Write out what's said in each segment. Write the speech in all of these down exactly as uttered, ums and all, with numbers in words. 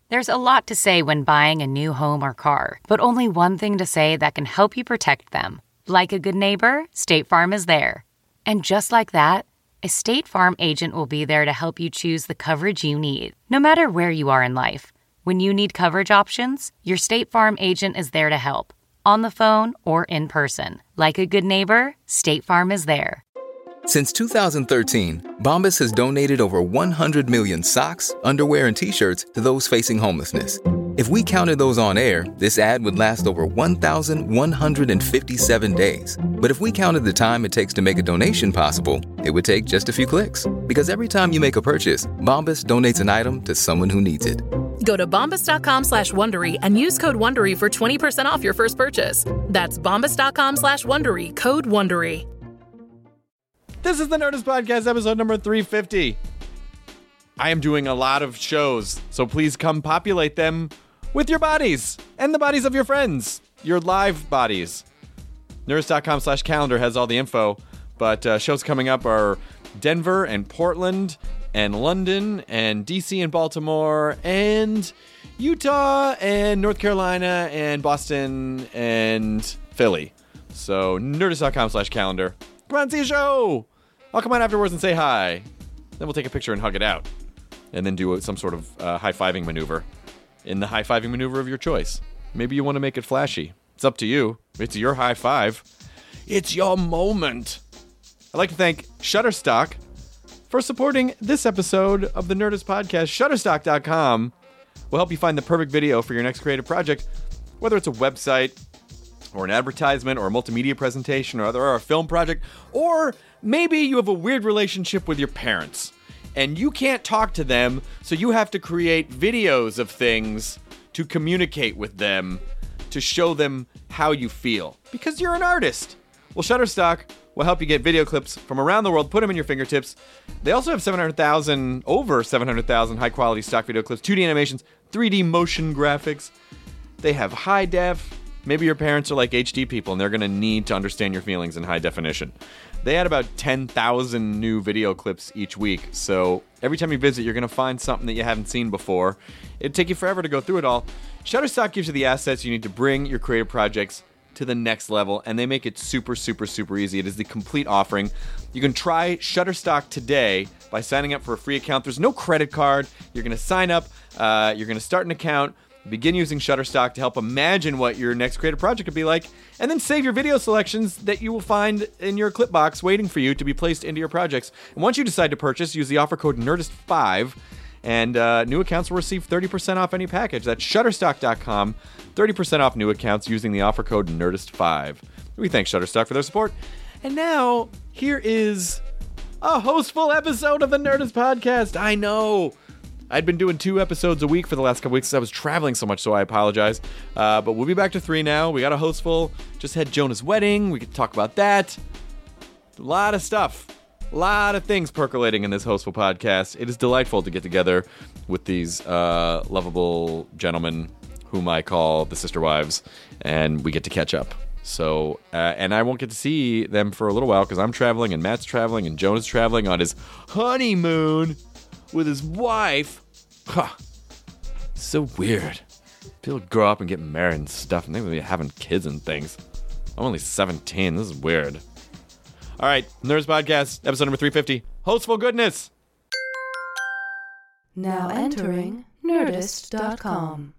There's a lot to say when buying a new home or car, but only one thing to say that can help you protect them. Like a good neighbor, State Farm is there. And just like that, a State Farm agent will be there to help you choose the coverage you need, no matter where you are in life. When you need coverage options, your State Farm agent is there to help, on the phone or in person. Like a good neighbor, State Farm is there. Since two thousand thirteen, Bombas has donated over one hundred million socks, underwear, and T-shirts to those facing homelessness. If we counted those on air, this ad would last over one thousand one hundred fifty-seven days. But if we counted the time it takes to make a donation possible, it would take just a few clicks. Because every time you make a purchase, Bombas donates an item to someone who needs it. Go to bombas.com slash Wondery and use code Wondery for twenty percent off your first purchase. That's bombas.com slash Wondery, code Wondery. This is the Nerdist Podcast, episode number three fifty. I am doing a lot of shows, so please come populate them with your bodies and the bodies of your friends, your live bodies. Nerdist.com slash calendar has all the info, but uh, shows coming up are Denver and Portland and London and D C and Baltimore and Utah and North Carolina and Boston and Philly. So Nerdist.com slash calendar. Come on, see a show. I'll come on afterwards and say hi. Then we'll take a picture and hug it out. And then do some sort of uh, high-fiving maneuver. In the high-fiving maneuver of your choice. Maybe you want to make it flashy. It's up to you. It's your high five. It's your moment. I'd like to thank Shutterstock for supporting this episode of the Nerdist Podcast. Shutterstock dot com will help you find the perfect video for your next creative project. Whether it's a website, or an advertisement, or a multimedia presentation, or, or a film project, or maybe you have a weird relationship with your parents, and you can't talk to them, so you have to create videos of things to communicate with them, to show them how you feel, because you're an artist. Well, Shutterstock will help you get video clips from around the world, put them in your fingertips. They also have seven hundred thousand, over seven hundred thousand high-quality stock video clips, two D animations, three D motion graphics. They have high def. Maybe your parents are like H D people and they're going to need to understand your feelings in high definition. They add about ten thousand new video clips each week, so every time you visit, you're going to find something that you haven't seen before. It'd take you forever to go through it all. Shutterstock gives you the assets you need to bring your creative projects to the next level, and they make it super, super, super easy. It is the complete offering. You can try Shutterstock today by signing up for a free account. There's no credit card. You're going to sign up. Uh, you're going to start an account. Begin using Shutterstock to help imagine what your next creative project could be like, and then save your video selections that you will find in your clip box waiting for you to be placed into your projects. And once you decide to purchase, use the offer code Nerdist five, and uh, new accounts will receive thirty percent off any package. That's Shutterstock dot com, thirty percent off new accounts using the offer code Nerdist five. We thank Shutterstock for their support. And now, here is a hostful episode of the Nerdist Podcast. I know. I'd been doing two episodes a week for the last couple weeks. I was traveling so much, so I apologize. Uh, but we'll be back to three now. We got a host full. Just had Jonah's wedding. We could talk about that. A lot of stuff. A lot of things percolating in this hostful podcast. It is delightful to get together with these uh, lovable gentlemen whom I call the sister wives, and we get to catch up. So, uh, and I won't get to see them for a little while because I'm traveling and Matt's traveling and Jonah's traveling on his honeymoon with his wife. Huh. So weird. People grow up and get married and stuff, and they will be having kids and things. I'm only seventeen. This is weird. All right, Nerds Podcast, episode number three fifty. Hostful goodness. Now entering Nerdist dot com.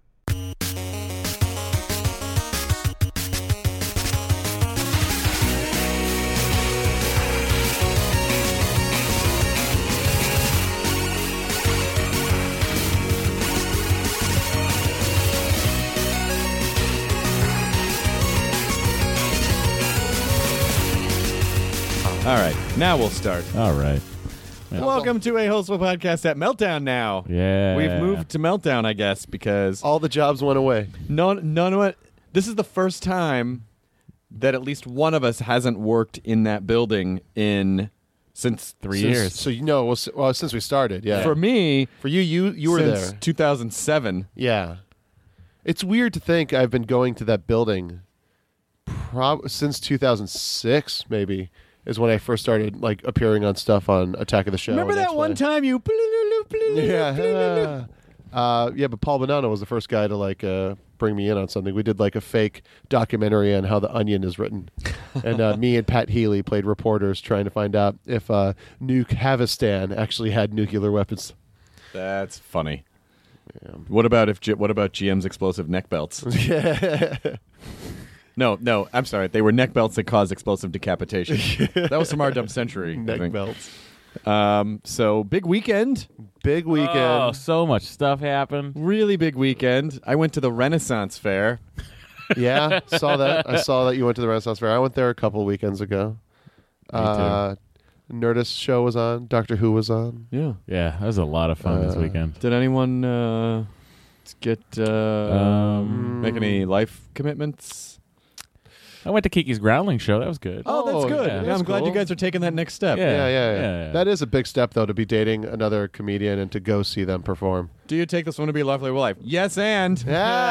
All right, now we'll start. All right. Yeah. Welcome to a Hostful Podcast at Meltdown now. Yeah. We've moved to Meltdown, I guess, because all the jobs went away. None, none of it. This is the first time that at least one of us hasn't worked in that building in since three since, years. So you know, well, well, since we started, yeah. For me, for you, you you were since there. two thousand seven. Yeah. It's weird to think I've been going to that building prob- since two thousand six, maybe. Is when I first started like appearing on stuff on Attack of the Show. Remember that one time you? Yeah. Uh, yeah, but Paul Bonanno was the first guy to like uh, bring me in on something. We did like a fake documentary on how The Onion is written, and uh, me and Pat Healy played reporters trying to find out if uh, Nuke Havistan actually had nuclear weapons. That's funny. Yeah. What about if G- what about G M's explosive neck belts? Yeah. No, no, I'm sorry. They were neck belts that caused explosive decapitation. That was from our dumb century. Neck belts. Um, so big weekend. Big weekend. Oh, so much stuff happened. Really big weekend. I went to the Renaissance Fair. Yeah, saw that. I saw that you went to the Renaissance Fair. I went there a couple weekends ago. Me Uh, Nerdist show was on. Doctor Who was on. Yeah. Yeah, that was a lot of fun this Uh, weekend. Did anyone uh, get uh, Um, make any life commitments? I went to Kiki's Growling show. That was good. Oh, that's Oh, good. yeah, Yeah, that's I'm glad you cool. guys are taking that next step. Yeah. Yeah, yeah, yeah. yeah, yeah. That is a big step, though, to be dating another comedian and to go see them perform. Do you take this one to be a lovely life? Yes, and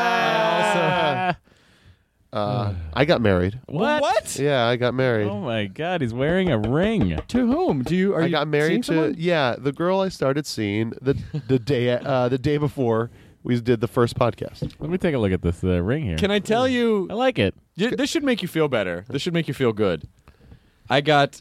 Yeah. Uh, I got married. What? What? Yeah, I got married. Oh my God, he's wearing a ring. To whom? Do you? Are I you got married seeing to someone? yeah the girl I started seeing the the day uh, the day before we did the first podcast. Let me take a look at this uh, ring here. Can I tell you? I like it. Y- This should make you feel better. This should make you feel good. I got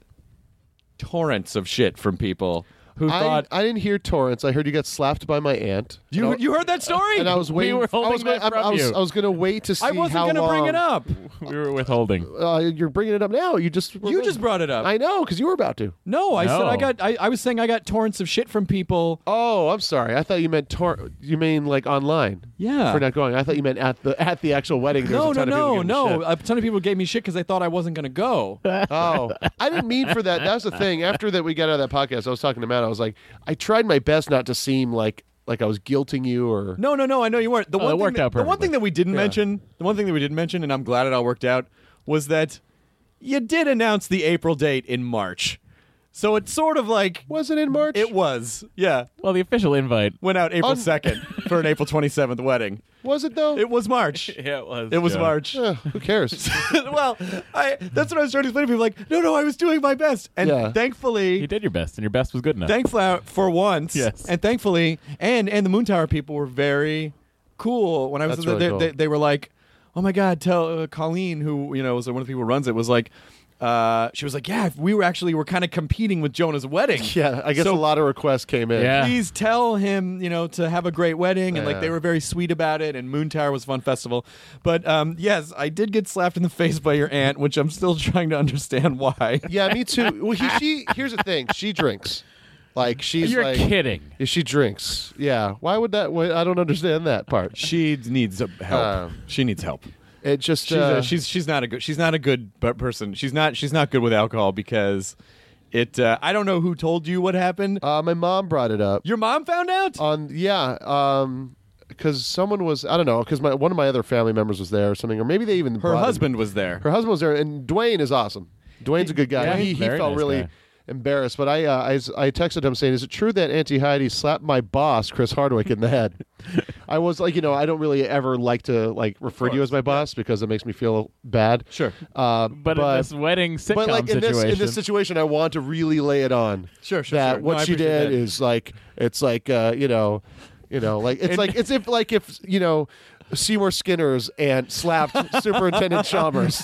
torrents of shit from people who I, thought I didn't hear torrents. I heard you got slapped by my aunt. you. And I- You heard that story? and I was waiting. were I holding was going. that I, I from was. you. I was going to wait to see I wasn't how gonna long. bring it up. We were withholding. Uh, you're bringing it up now. You just. You just brought it up. I know because you were about to. no, I said No. I got. I, I was saying I got torrents of shit from people. Oh, I'm sorry. I thought you meant tor. You mean like online? Yeah. For not going. I thought you meant at the at the actual wedding. There No, was a no, ton of people no, giving no. shit. A ton of people gave me shit because they thought I wasn't going to go. Oh, I didn't mean for that. That's the thing. After that, we got out of that podcast. I was talking to Matt. I was like, I tried my best not to seem like like I was guilting you or. No, no, no. I know you weren't. The Oh, one it thing worked that, out The one perfectly. thing that we didn't Yeah. mention, the one thing that we didn't mention, and I'm glad it all worked out, was that you did announce the April date in March. So it's sort of like Was it in March? it was. Yeah, Well, the official invite. went out April Un- second for an April twenty-seventh wedding. Was it though? It was March. Yeah, it was. It was Joe. March. Eh, who cares? Well, I that's what I was trying to explain to people. Like, no, no, I was doing my best, and Yeah. thankfully, You did your best, and your best was good enough. thankfully for once, Yes. and thankfully, and and the Moon Tower people were very cool. When I was That's there, really they, cool. they, they were like, "Oh my God, tell uh, Colleen, who you know was one of the people who runs it, was like." Uh, she was like, "Yeah, we were actually were kind of competing with Jonah's wedding. Yeah, I guess So- a lot of requests came in. Yeah. Please tell him, you know, to have a great wedding." And like Yeah. they were very sweet about it. And Moon Tower was a fun festival. But um, yes, I did get slapped in the face by your aunt, which I'm still trying to understand why. Yeah, me too. Well, he, she here's the thing. She drinks. Like she's You're like kidding. Yeah, she drinks. Yeah. Why would that? Why, I don't understand that part. She needs uh, help. Uh, she needs help. It just She's, uh, uh, she's she's not a good she's not a good bu- person. She's not she's not good with alcohol because it. Uh, I don't know who told you what happened. uh, my mom brought it up Your mom found out. on yeah um because someone was I don't know because my one of my other family members was there or something or maybe they even Her brought him. husband was there. Her husband was there, and Dwayne is awesome. Dwayne's a good guy. Yeah, he he very felt nice really guy. embarrassed, but I, uh, I s- I texted him saying, "Is it true that Auntie Heidi slapped my boss, Chris Hardwick, in the head?" I was like, you know, I don't really ever like to like refer to you as my boss because it makes me feel bad. Sure. Uh, But, in this wedding sitcom but like in situation, this in this situation, I want to really lay it on. Sure, sure, That sure. what No, I she appreciate did that. is like it's like uh, you know, you know, like it's like it's if like if you know. Seymour Skinner's aunt slapped Superintendent Chalmers.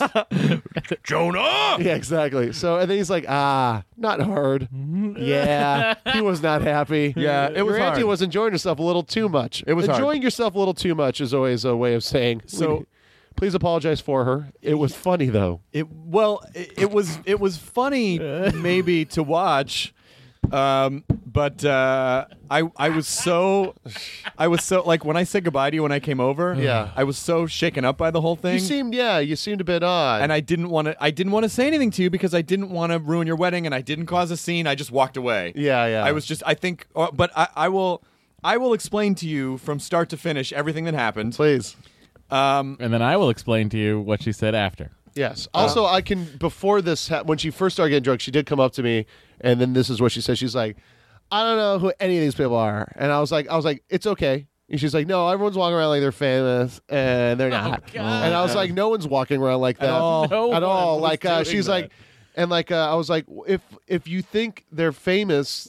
Jonah. Yeah, exactly. So and then he's like, ah, not hard. Yeah, he was not happy. Yeah, it was Your auntie hard. was enjoying herself a little too much. It was hard. enjoying yourself a little too much is always a way of saying. So- please apologize for her. It was funny though. It well, it, it was it was funny maybe to watch, um, but uh, I I was so I was so like when I said goodbye to you when I came over. Yeah. I was so shaken up by the whole thing. You seemed, yeah, you seemed a bit odd. and I didn't want to. I didn't want to say anything to you because I didn't want to ruin your wedding, and I didn't cause a scene. I just walked away. Yeah, yeah. I was just. I think, uh, but I, I will. I will explain to you from start to finish everything that happened. please. Um, and then I will explain to you what she said after. Yes. Also, I can before this ha- when she first started getting drunk, she did come up to me, and then this is what she said. She's like, "I don't know who any of these people are," and I was like, "I was like, it's okay." And she's like, "No, everyone's walking around like they're famous, and they're not." And I was like, "No one's walking around like that all. No at all." one was Like uh, doing she's that. like, and like uh, I was like, if if you think they're famous,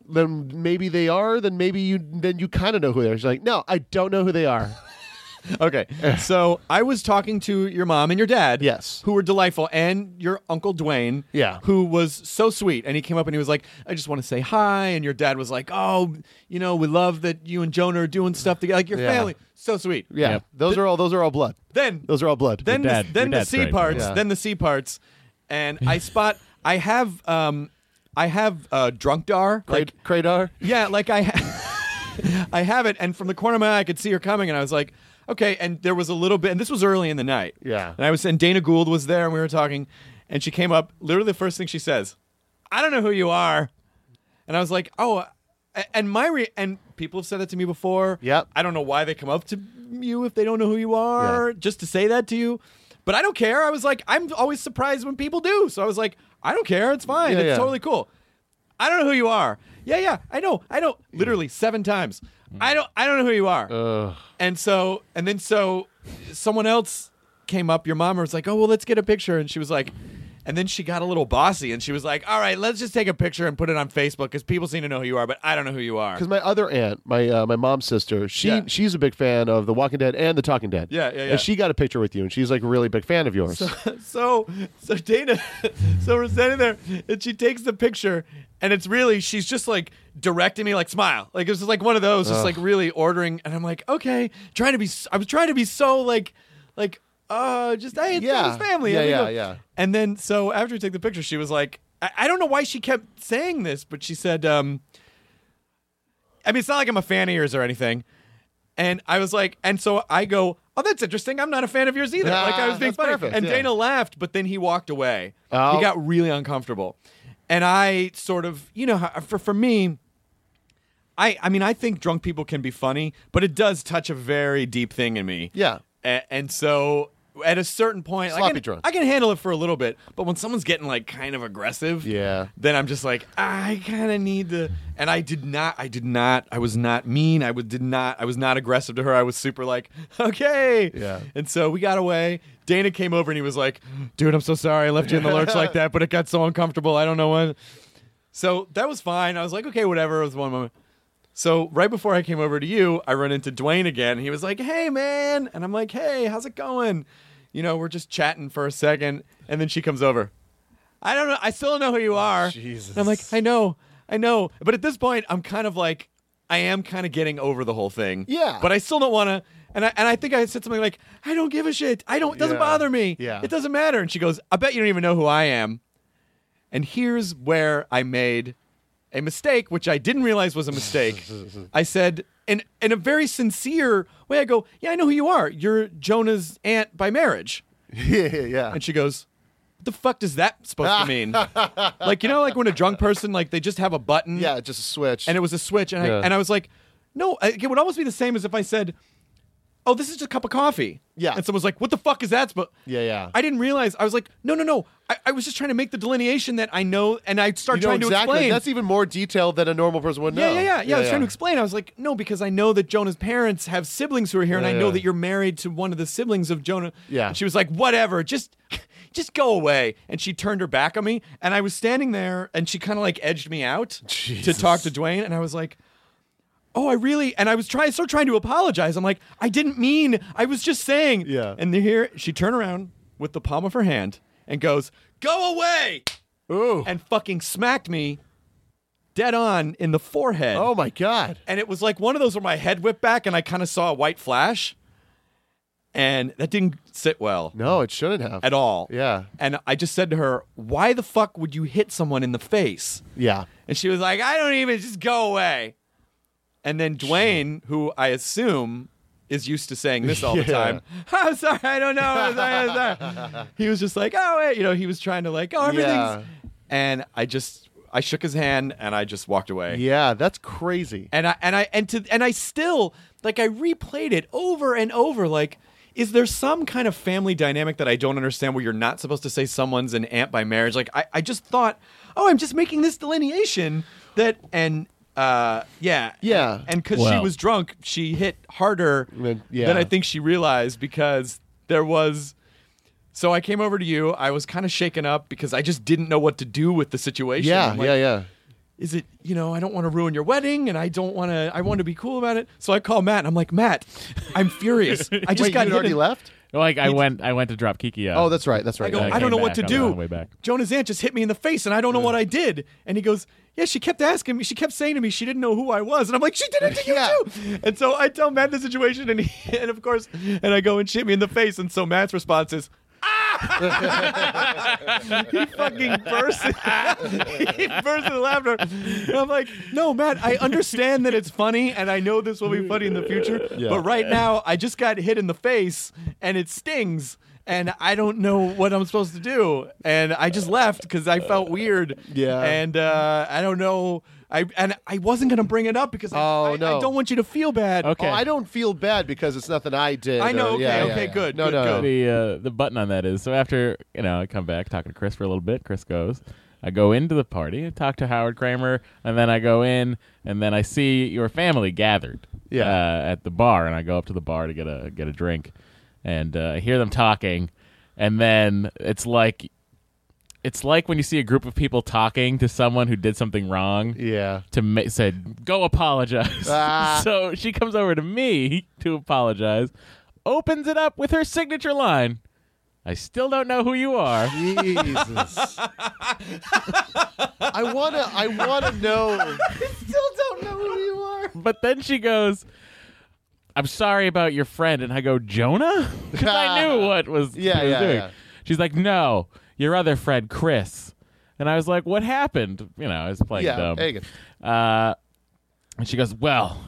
then maybe they are. Then maybe you then you kind of know who they are. She's like, no, I don't know who they are. Okay, so I was talking to your mom and your dad, Yes. who were delightful, and your uncle Dwayne, Yeah. who was so sweet. And he came up and he was like, I just want to say hi. And your dad was like, oh, you know, we love that you and Jonah are doing stuff together, like your Yeah. family. So sweet. Yeah, Yep. those are all those are all blood. Then, Those are all blood. then, Your dad- the, then your the dad's C great. parts, Yeah. then the C parts, and I spot. I have, um, I have uh, drunk dar, like Cra- Cradar. yeah, like I, ha- I have it, and from the corner of my eye, I could see her coming, and I was like, okay. And there was a little bit, and this was early in the night. Yeah. And I was, and Dana Gould was there, and we were talking, and she came up. Literally, the first thing she says, "I don't know who you are," and I was like, oh. a- And my re- and people have said that to me before. Yep. I don't know why they come up to you if they don't know who you are, just to say that to you. But I don't care. I was like, I'm always surprised when people do. So I was like, I don't care. It's fine. Yeah, it's yeah. totally cool. I don't know who you are. Yeah, yeah. I know. I know. Literally seven times. I don't. I don't know who you are. Ugh. And so, and then so, someone else came up. Your mom was like, "Oh, well, let's get a picture." And she was like, and then she got a little bossy, and she was like, "All right, let's just take a picture and put it on Facebook because people seem to know who you are, but I don't know who you are." Because my other aunt, my uh, my mom's sister, she Yeah. she's a big fan of The Walking Dead and The Talking Dead. Yeah, yeah, yeah. And she got a picture with you, and she's like a really big fan of yours. So, so Dana, so we're standing there, and she takes the picture, and it's really, she's just like directing me, like smile, like it's just like one of those, just like really ordering, and I'm like, okay, trying to be, I was trying to be so like, like, uh, just hey, it's Yeah. his family, Yeah, There we yeah, go. yeah. And then, so after we took the picture, she was like, I, I don't know why she kept saying this, but she said, um, I mean, it's not like I'm a fan of yours or anything. And I was like, and so I go, oh, that's interesting. I'm not a fan of yours either. Ah, like I was being that's funny. perfect, And yeah. Dana laughed, but then he walked away. Oh. He got really uncomfortable. And I sort of, you know, how- for for me, I I mean, I think drunk people can be funny, but it does touch a very deep thing in me. Yeah. A- and so at a certain point, I Sloppy can, drunk. I can handle it for a little bit, but when someone's getting like kind of aggressive, Yeah. then I'm just like, I kind of need to. And I did not, I did not, I was not mean. I would, did not, I was not aggressive to her. I was super like, okay. Yeah. And so we got away. Dana came over and he was like, dude, I'm so sorry I left you in the lurch like that, but it got so uncomfortable. I don't know what. So that was fine. I was like, okay, whatever. It was one moment. So right before I came over to you, I run into Dwayne again. He was like, hey, man. And I'm like, hey, how's it going? You know, we're just chatting for a second. And then she comes over. I don't know. I still don't know who you are. Jesus. And I'm like, I know. I know. But at this point, I'm kind of like, I am kind of getting over the whole thing. Yeah. But I still don't want to. And I, and I think I said something like, I don't give a shit. I don't, it doesn't Yeah. bother me. Yeah. It doesn't matter. And she goes, I bet you don't even know who I am. And here's where I made a mistake, which I didn't realize was a mistake. I said, in in a very sincere way, I go, yeah, I know who you are. You're Jonah's aunt by marriage. yeah, yeah. And she goes, what the fuck does that supposed to mean? Like, you know, like when a drunk person, like they just have a button. Yeah, just a switch. And it was a switch. And, Yeah. I, and I was like, no, I- it would almost be the same as if I said, oh, this is just a cup of coffee. Yeah. And someone was like, what the fuck is that? But Yeah, yeah. I didn't realize. I was like, no, no, no. I, I was just trying to make the delineation that I know. And I start you know trying exactly. to explain. That's even more detailed than a normal person would Yeah, know. yeah, yeah, yeah. I was trying to explain. I was like, no, because I know that Jonah's parents have siblings who are here, and Yeah, I know yeah. that you're married to one of the siblings of Jonah. Yeah. And she was like, whatever, just, just go away. And she turned her back on me, and I was standing there, and she kind of like edged me out to Jesus. talk to Dwayne, and I was like, oh, I really, and I was trying, start trying to apologize. I'm like, I didn't mean, I was just saying. Yeah. And here she turned around with the palm of her hand and goes, go away, Ooh. and fucking smacked me dead on in the forehead. Oh my God. And it was like one of those where my head whipped back and I kind of saw a white flash. And that didn't sit well No, it shouldn't have. at all. Yeah. And I just said to her, why the fuck would you hit someone in the face? Yeah. And she was like, I don't even, just go away. And then Dwayne, who I assume is used to saying this all the Yeah. time, I'm sorry, I don't know. I'm sorry, I'm sorry. He was just like, oh, wait. You know, he was trying to like, oh, everything's. Yeah. And I just, I shook his hand and I just walked away. Yeah, that's crazy. And I and I and to and I still like I replayed it over and over. Like, is there some kind of family dynamic that I don't understand where you're not supposed to say someone's an aunt by marriage? Like, I, I just thought, oh, I'm just making this delineation that and uh yeah Yeah. and because she Well. was drunk, she hit harder Then- yeah. than I think she realized because there was. So I came over to you. I was kind of shaken up because I just didn't know what to do with the situation. Yeah, I'm like, yeah, yeah. is it, you know, I don't want to ruin your wedding, and I don't want to, I want to be cool about it. So I call Matt, and I'm like, Matt, I'm furious. I just Wait, got you'd hit already in- left? Like I went, I went to drop Kiki off. Oh, that's right. That's right. I go, And I don't came know what back to on do. the way back. Jonah's aunt just hit me in the face, and I don't know what I did. And he goes, yeah, she kept asking me. She kept saying to me she didn't know who I was. And I'm like, she did it to you Yeah. too. And so I tell Matt the situation, and he, and of course, and I go and she hit me in the face. And so Matt's response is, ah! He fucking burst. He burst into laughter. And I'm like, no, Matt, I understand that it's funny, and I know this will be funny in the future. Yeah. But right now, I just got hit in the face, and it stings. And I don't know what I'm supposed to do. And I just left because I felt weird. Yeah. And uh, I don't know. I and I wasn't gonna bring it up because I, Oh, I, no. I don't want you to feel bad. Okay. Oh, I don't feel bad because it's nothing I did. I know, or- okay, yeah, yeah, okay, yeah. good, No, good, no, good. no. The uh, the button on that is so after you know I come back talking to Chris for a little bit. Chris goes. I go into the party, I talk to Howard Kramer, and then I go in, and then I see your family gathered Yeah. uh, at the bar, and I go up to the bar to get a get a drink, and uh, I hear them talking, and then it's like it's like when you see a group of people talking to someone who did something wrong. Yeah. To ma- said, go apologize. Ah. So she comes over to me to apologize, opens it up with her signature line. I still don't know who you are. Jesus. I wanna. I wanna know. Still don't know who you are. But then she goes, I'm sorry about your friend. And I go, Jonah? Because I knew what was, Yeah, he was yeah, doing. yeah. She's like, no, your other friend, Chris. And I was like, what happened? You know, I was playing Yeah. dumb. Hagen. Uh, and she goes, well,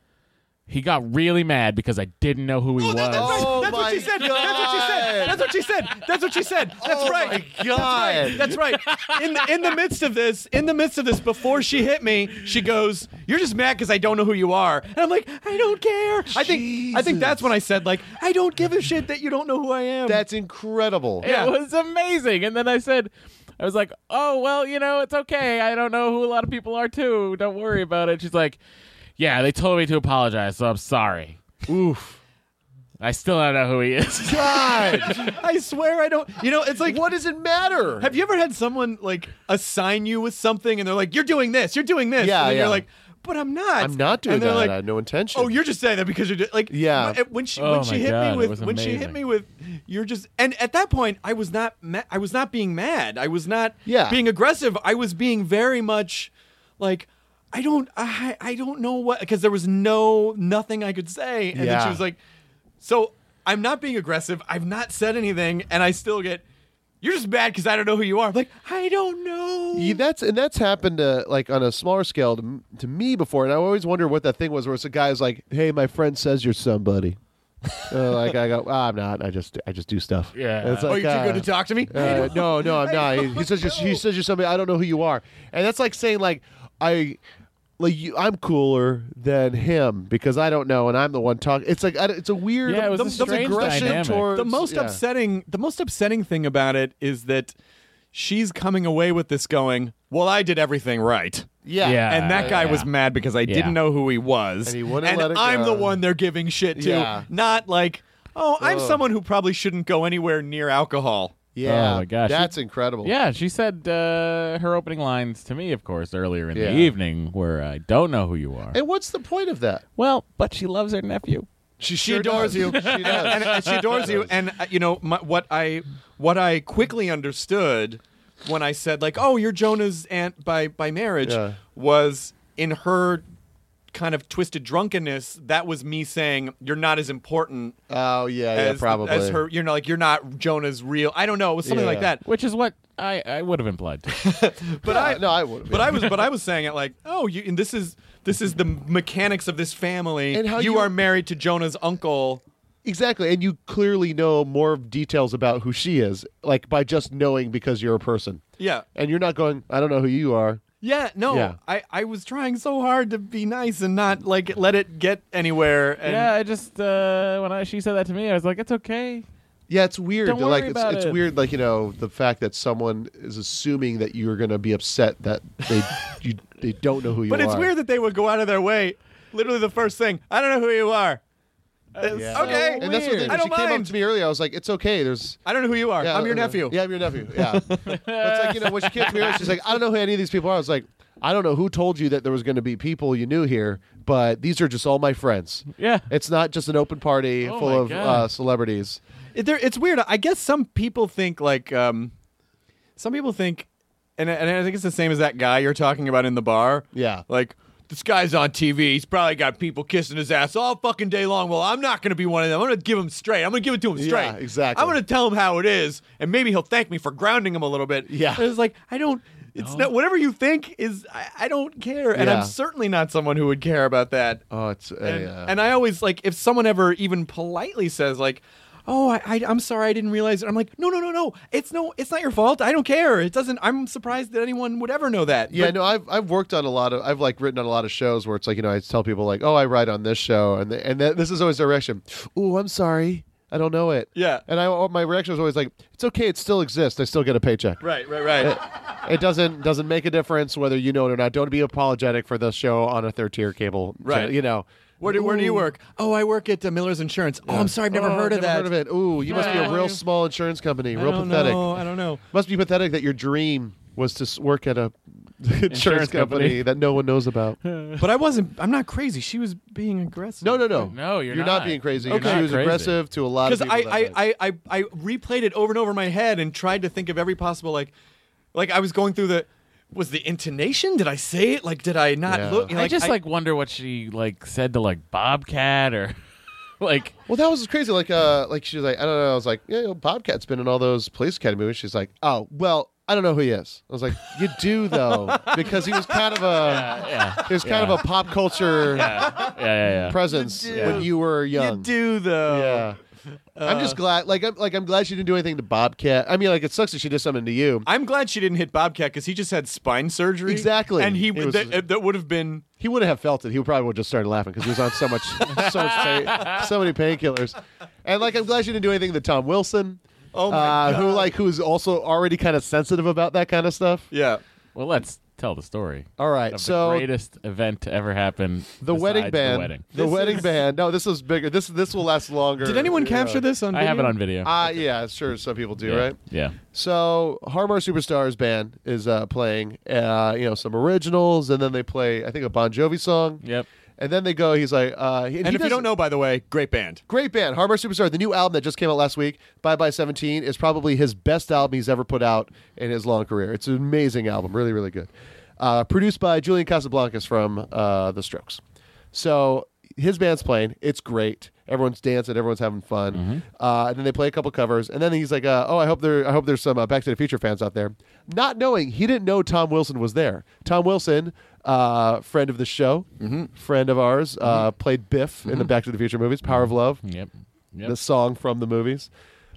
he got really mad because I didn't know who he was. Oh That's my what she said. That's what she said. That's what she said. That's what she said. That's Oh right. my God. That's right. That's right. In the, in the midst of this, in the midst of this, before she hit me, she goes, "You're just mad because I don't know who you are." And I'm like, "I don't care." I think I think that's when I said, like, "I don't give a shit that you don't know who I am." That's incredible. Yeah. It was amazing. And then I said, I was like, oh, well, you know, it's okay. I don't know who a lot of people are, too. Don't worry about it. She's like, yeah, they told me to apologize, so I'm sorry. Oof. I still don't know who he is. God. I swear I don't. You know, it's like, What does it matter? have you ever had someone like assign you with something and they're like, "You're doing this, you're doing this," Yeah, and then yeah. you're like, "But I'm not. I'm not doing and they're that. Like, I had no intention. Oh, you're just saying that because you're do- like, Yeah. when- When she Oh when she my hit God, me it with was when she hit amazing. me with, you're just and at that point I was not ma- I was not being mad. I was not Yeah. being aggressive. I was being very much like. I don't, I, I don't know what, because there was no, nothing I could say. And then Yeah. she was like, so I'm not being aggressive. I've not said anything. And I still get, you're just mad because I don't know who you are. I'm like, I don't know. Yeah, that's and that's happened to like on a smaller scale to, m- to me before, and I always wonder what that thing was. Where it's a guy's like, "Hey, my friend says you're somebody." uh, like I go, oh, "I'm not. I just I just do stuff." Yeah. And it's oh, like, you're too uh, good to talk to me? Uh, no, no, I'm not. He, he says you're, he says you're somebody. I don't know who you are, and that's like saying like I. Like you, I'm cooler than him because I don't know, and I'm the one talking. It's like I, don't- it's a weird. Yeah, it was the- a the strange aggression dynamic. towards the most yeah. upsetting the most upsetting thing about it is that she's coming away with this going, well, I did everything right. Yeah, Yeah. And that guy yeah. was mad because I Yeah. didn't know who he was. And he wouldn't let it I'm go. the one they're giving shit to. Yeah. Not like, oh, I'm Ugh. someone who probably shouldn't go anywhere near alcohol. yeah. Oh, my gosh. that's incredible. Yeah, she said uh, her opening lines to me, of course, earlier in Yeah. the evening, were I don't know who you are. And what's the point of that? Well, but she loves her nephew. She, She sure adores does. you. She does. and, and she adores you. And uh, you know my, what I what I quickly understood when I said like, "Oh, you're Jonah's aunt by by marriage," Yeah. was in her kind of twisted drunkenness. That was me saying, "You're not as important Oh yeah, yeah, as probably. as her. You're not like you're not Jonah's real. I don't know. It was something Yeah. like that." Which is what I, I would have implied. Too. But Yeah, I no, I would. But I was but I was saying it like, "Oh, you and this is this is the mechanics of this family. And how you, you- are married to Jonah's uncle." Exactly, and you clearly know more details about who she is, like by just knowing because you're a person, Yeah. and you're not going, "I don't know who you are." Yeah, no, Yeah. I, I was trying so hard to be nice and not like let it get anywhere. And yeah, I just uh, when I, she said that to me, I was like, it's okay. Yeah, it's weird. Don't like worry it's, about it's it. weird, like you know, the fact that someone is assuming that you're going to be upset that they you they don't know who you but are. it's weird that they would go out of their way. Literally, the first thing, I don't know who you are. It's Yeah. okay, And that's the thing. I When she don't came up mind. to me earlier, I was like, "It's okay." There's. I don't know who you are. Yeah, I'm your uh, nephew. Yeah, I'm your nephew. Yeah. But it's like, you know, when she came to me earlier, she's like, "I don't know who any of these people are." I was like, I don't know who told you that there was going to be people you knew here, but these are just all my friends. Yeah. It's not just an open party Oh full my of God. uh, celebrities. It, there, it's weird. I guess some people think like um, some people think, and, and I think it's the same as that guy you're talking about in the bar. Yeah. Like, this guy's on T V. He's probably got people kissing his ass all fucking day long. Well, I'm not going to be one of them. I'm going to give him straight. I'm going to give it to him straight. Yeah, exactly. I'm going to tell him how it is, and maybe he'll thank me for grounding him a little bit. Yeah. And it's like, I don't, it's not, whatever you think is, I, I don't care. And Yeah. I'm certainly not someone who would care about that. Oh, it's uh, And, yeah. and I always, like, if someone ever even politely says, like, oh, I, I, I'm sorry, I didn't realize it. I'm like, no, no, no, no. It's no, it's not your fault. I don't care. It doesn't, I'm surprised that anyone would ever know that. Yeah, But- no, I've I've worked on a lot of I've like written on a lot of shows where it's like, you know, I tell people like, oh, I write on this show, and the, and th- this is always their reaction. Ooh, I'm sorry, I don't know it. Yeah. and I my reaction was always like, it's okay, it still exists. I still get a paycheck. Right, right, right. It doesn't doesn't make a difference whether you know it or not. Don't be apologetic for the show on a third tier cable. Right. You know. Where do, where do you Ooh. work? Oh, I work at uh, Miller's Insurance. Oh, I'm sorry, I've never Oh, heard of never that. Heard of it. Ooh, you must be a Yeah. real small insurance company. I Real don't pathetic. know. I don't know. Must be pathetic that your dream was to s- work at a insurance, Insurance company, company. that no one knows about. But I wasn't. I'm not crazy. She was being aggressive. No, no, no. No, you're not. not. being crazy. Okay. She was Crazy. aggressive to a lot of Because people. I, that I, night. I, I, I replayed it over and over in my head and tried to think of every possible like, like I was going through the. Was the intonation? Did I say it? Like, did I not Yeah. look? I just like wonder what she like said to like Bobcat or like. Well, that was crazy. Like, uh, like she was like, I don't know. I was like, yeah, you know, Bobcat's been in all those Police Academy movies. She's like, oh, well, I don't know who he is. I was like, you do though, because he was kind of a, Yeah, he was kind of a pop culture yeah, yeah, yeah. presence You do. when you were young. You do though. Yeah. I'm just glad. Like, I'm like, I'm glad she didn't do anything to Bobcat. I mean, like, it sucks that she did something to you. I'm glad she didn't hit Bobcat because he just had spine surgery. Exactly. And he It was- that, that would have been. He wouldn't have felt it. He probably would have just started laughing because he was on so much, so much, pain, so many painkillers. And like, I'm glad she didn't do anything to Tom Wilson. Oh my uh, God. Who like who's also already kind of sensitive about that kind of stuff. Yeah. Well, let's tell the story. All right, Of so the greatest event to ever happen. the besides wedding band, The wedding. the This wedding is- band. No, this is bigger. This this will last longer. Did anyone you capture know. this on? I have it video? on video. Uh, yeah, sure. Some people do, yeah. right? Yeah. So Harmar Superstars band is uh, playing, uh, you know, some originals, and then they play, I think, a Bon Jovi song. Yep. And then they go. He's like, uh, and, And he if you does- don't know, by the way, great band. great band, Harmar Superstar. The new album that just came out last week, Bye Bye seventeen, is probably his best album he's ever put out in his long career. It's an amazing album, really, really good. Uh, produced by Julian Casablancas from uh, The Strokes. So his band's playing. It's great. Everyone's dancing. Everyone's having fun. Mm-hmm. Uh, and then they play a couple covers. And then he's like, uh, "Oh, I hope there. I hope there's some uh, Back to the Future fans out there." Not knowing he didn't know Tom Wilson was there. Tom Wilson, uh, friend of the show, friend of ours, uh, played Biff in the Back to the Future movies, Power of Love, Yep. Yep. the song from the movies.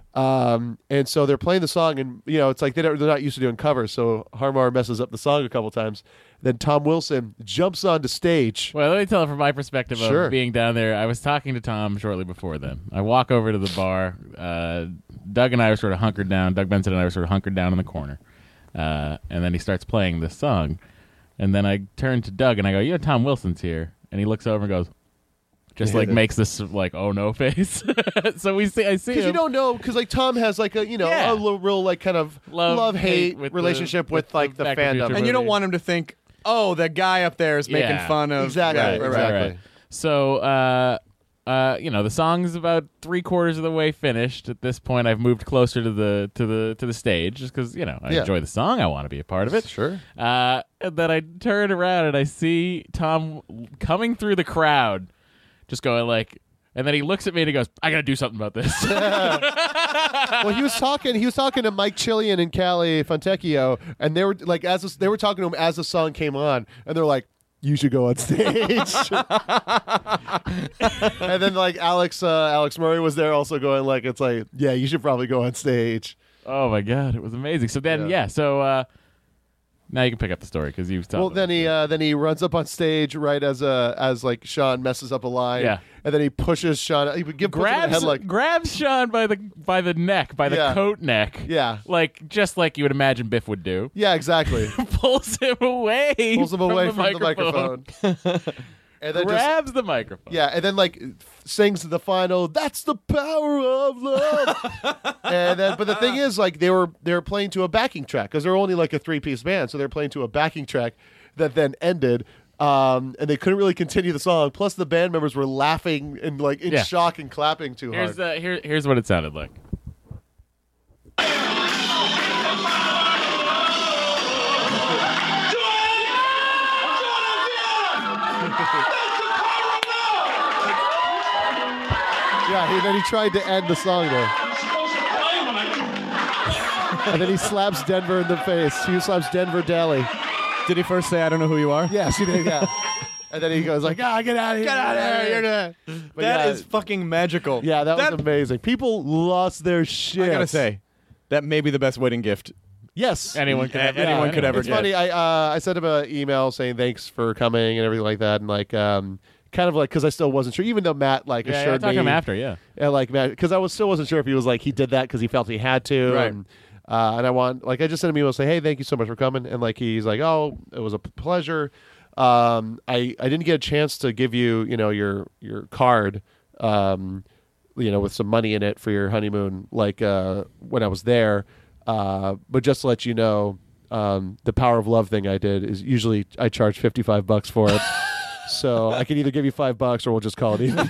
Um, and so they're playing the song, and you know it's like they don't, they're not used to doing covers. So Harmar messes up the song a couple times. Then Tom Wilson jumps onto stage. Well, let me tell it from my perspective Sure. of being down there. I was talking to Tom shortly before then. I walk over to the bar. Uh, Doug and I were sort of hunkered down. Doug Benson and I were sort of hunkered down in the corner. Uh, and then he starts playing this song. And then I turn to Doug and I go, "You know, Tom Wilson's here." And he looks over and goes, just Yeah, like that- makes this like oh no face. So we see, I see Because him. you don't know, because like Tom has like a you know Yeah. a little, real like kind of Love, love hate hate with the- relationship with, with the like the, Back to the fandom. Future And you don't movie. want him to think, oh, that guy up there is making Yeah. fun of. Exactly, Right, right, right. exactly. So, uh, uh, you know, the song's about three quarters of the way finished. At this point, I've moved closer to the to the to the stage, just because you know I Yeah. enjoy the song. I want to be a part of it. Sure. Uh, and then I turn around and I see Tom coming through the crowd, just going like. And then he looks at me and he goes, "I gotta do something about this." Well, he was talking. He was talking to Mike Chillian and Callie Fontecchio, and they were like, as this, they were talking to him as the song came on, and they're like, "You should go on stage." And then like Alex, uh, Alex Murray was there, also going like, "It's like, yeah, you should probably go on stage." Oh my god, it was amazing. So then, Yeah. yeah, so uh, now you can pick up the story because you've told Well, then he uh, then he runs up on stage right as uh, as like Sean messes up a line, Yeah. and then he pushes Sean. He would give puts him in the grabs head like, grabs Sean by the by the neck, by the Yeah. coat neck. yeah, Like just like you would imagine Biff would do. yeah, exactly. Pulls him away. Pulls him from away the from microphone. the microphone, and then just Grabs the microphone. yeah, and then like sings the final. That's the power of love. And then, but the thing is, like they were they were playing to a backing track because they're only like a three piece band, so they're playing to a backing track. that then ended. Um, and they couldn't really continue the song. Plus, the band members were laughing and like in Yeah. shock and clapping too Here's hard. uh, here here's what it sounded like. Yeah, he, then he tried to end the song there. And then he slaps Denver in the face. He slaps Denver Daly. Did he first say, I don't know who you are? Yes, he did, yeah. And then he goes like, ah, get out of here. Get out of here. You're gonna... But That yeah. is fucking magical. Yeah, that, was amazing. People lost their shit. I gotta say, that may be the best wedding gift Yes. Anyone could Yeah, ever, anyone yeah, could ever It's get. funny. I uh, I sent him an email saying thanks for coming and everything like that, and like um, kind of like because I still wasn't sure, even though Matt like Yeah, yeah, I assured talked me to him after, yeah. and like Matt because I was still wasn't sure if he was like he did that because he felt he had to, Right. and, uh, and I want like I just sent him an email saying hey, thank you so much for coming, and like he's like oh, it was a p- pleasure. Um, I I didn't get a chance to give you you know your your card. Um, you know, with some money in it for your honeymoon, like uh, when I was there. Uh, but just to let you know, um, the Power of Love thing I did is usually I charge fifty-five bucks for it. So I can either give you five bucks or we'll just call it even.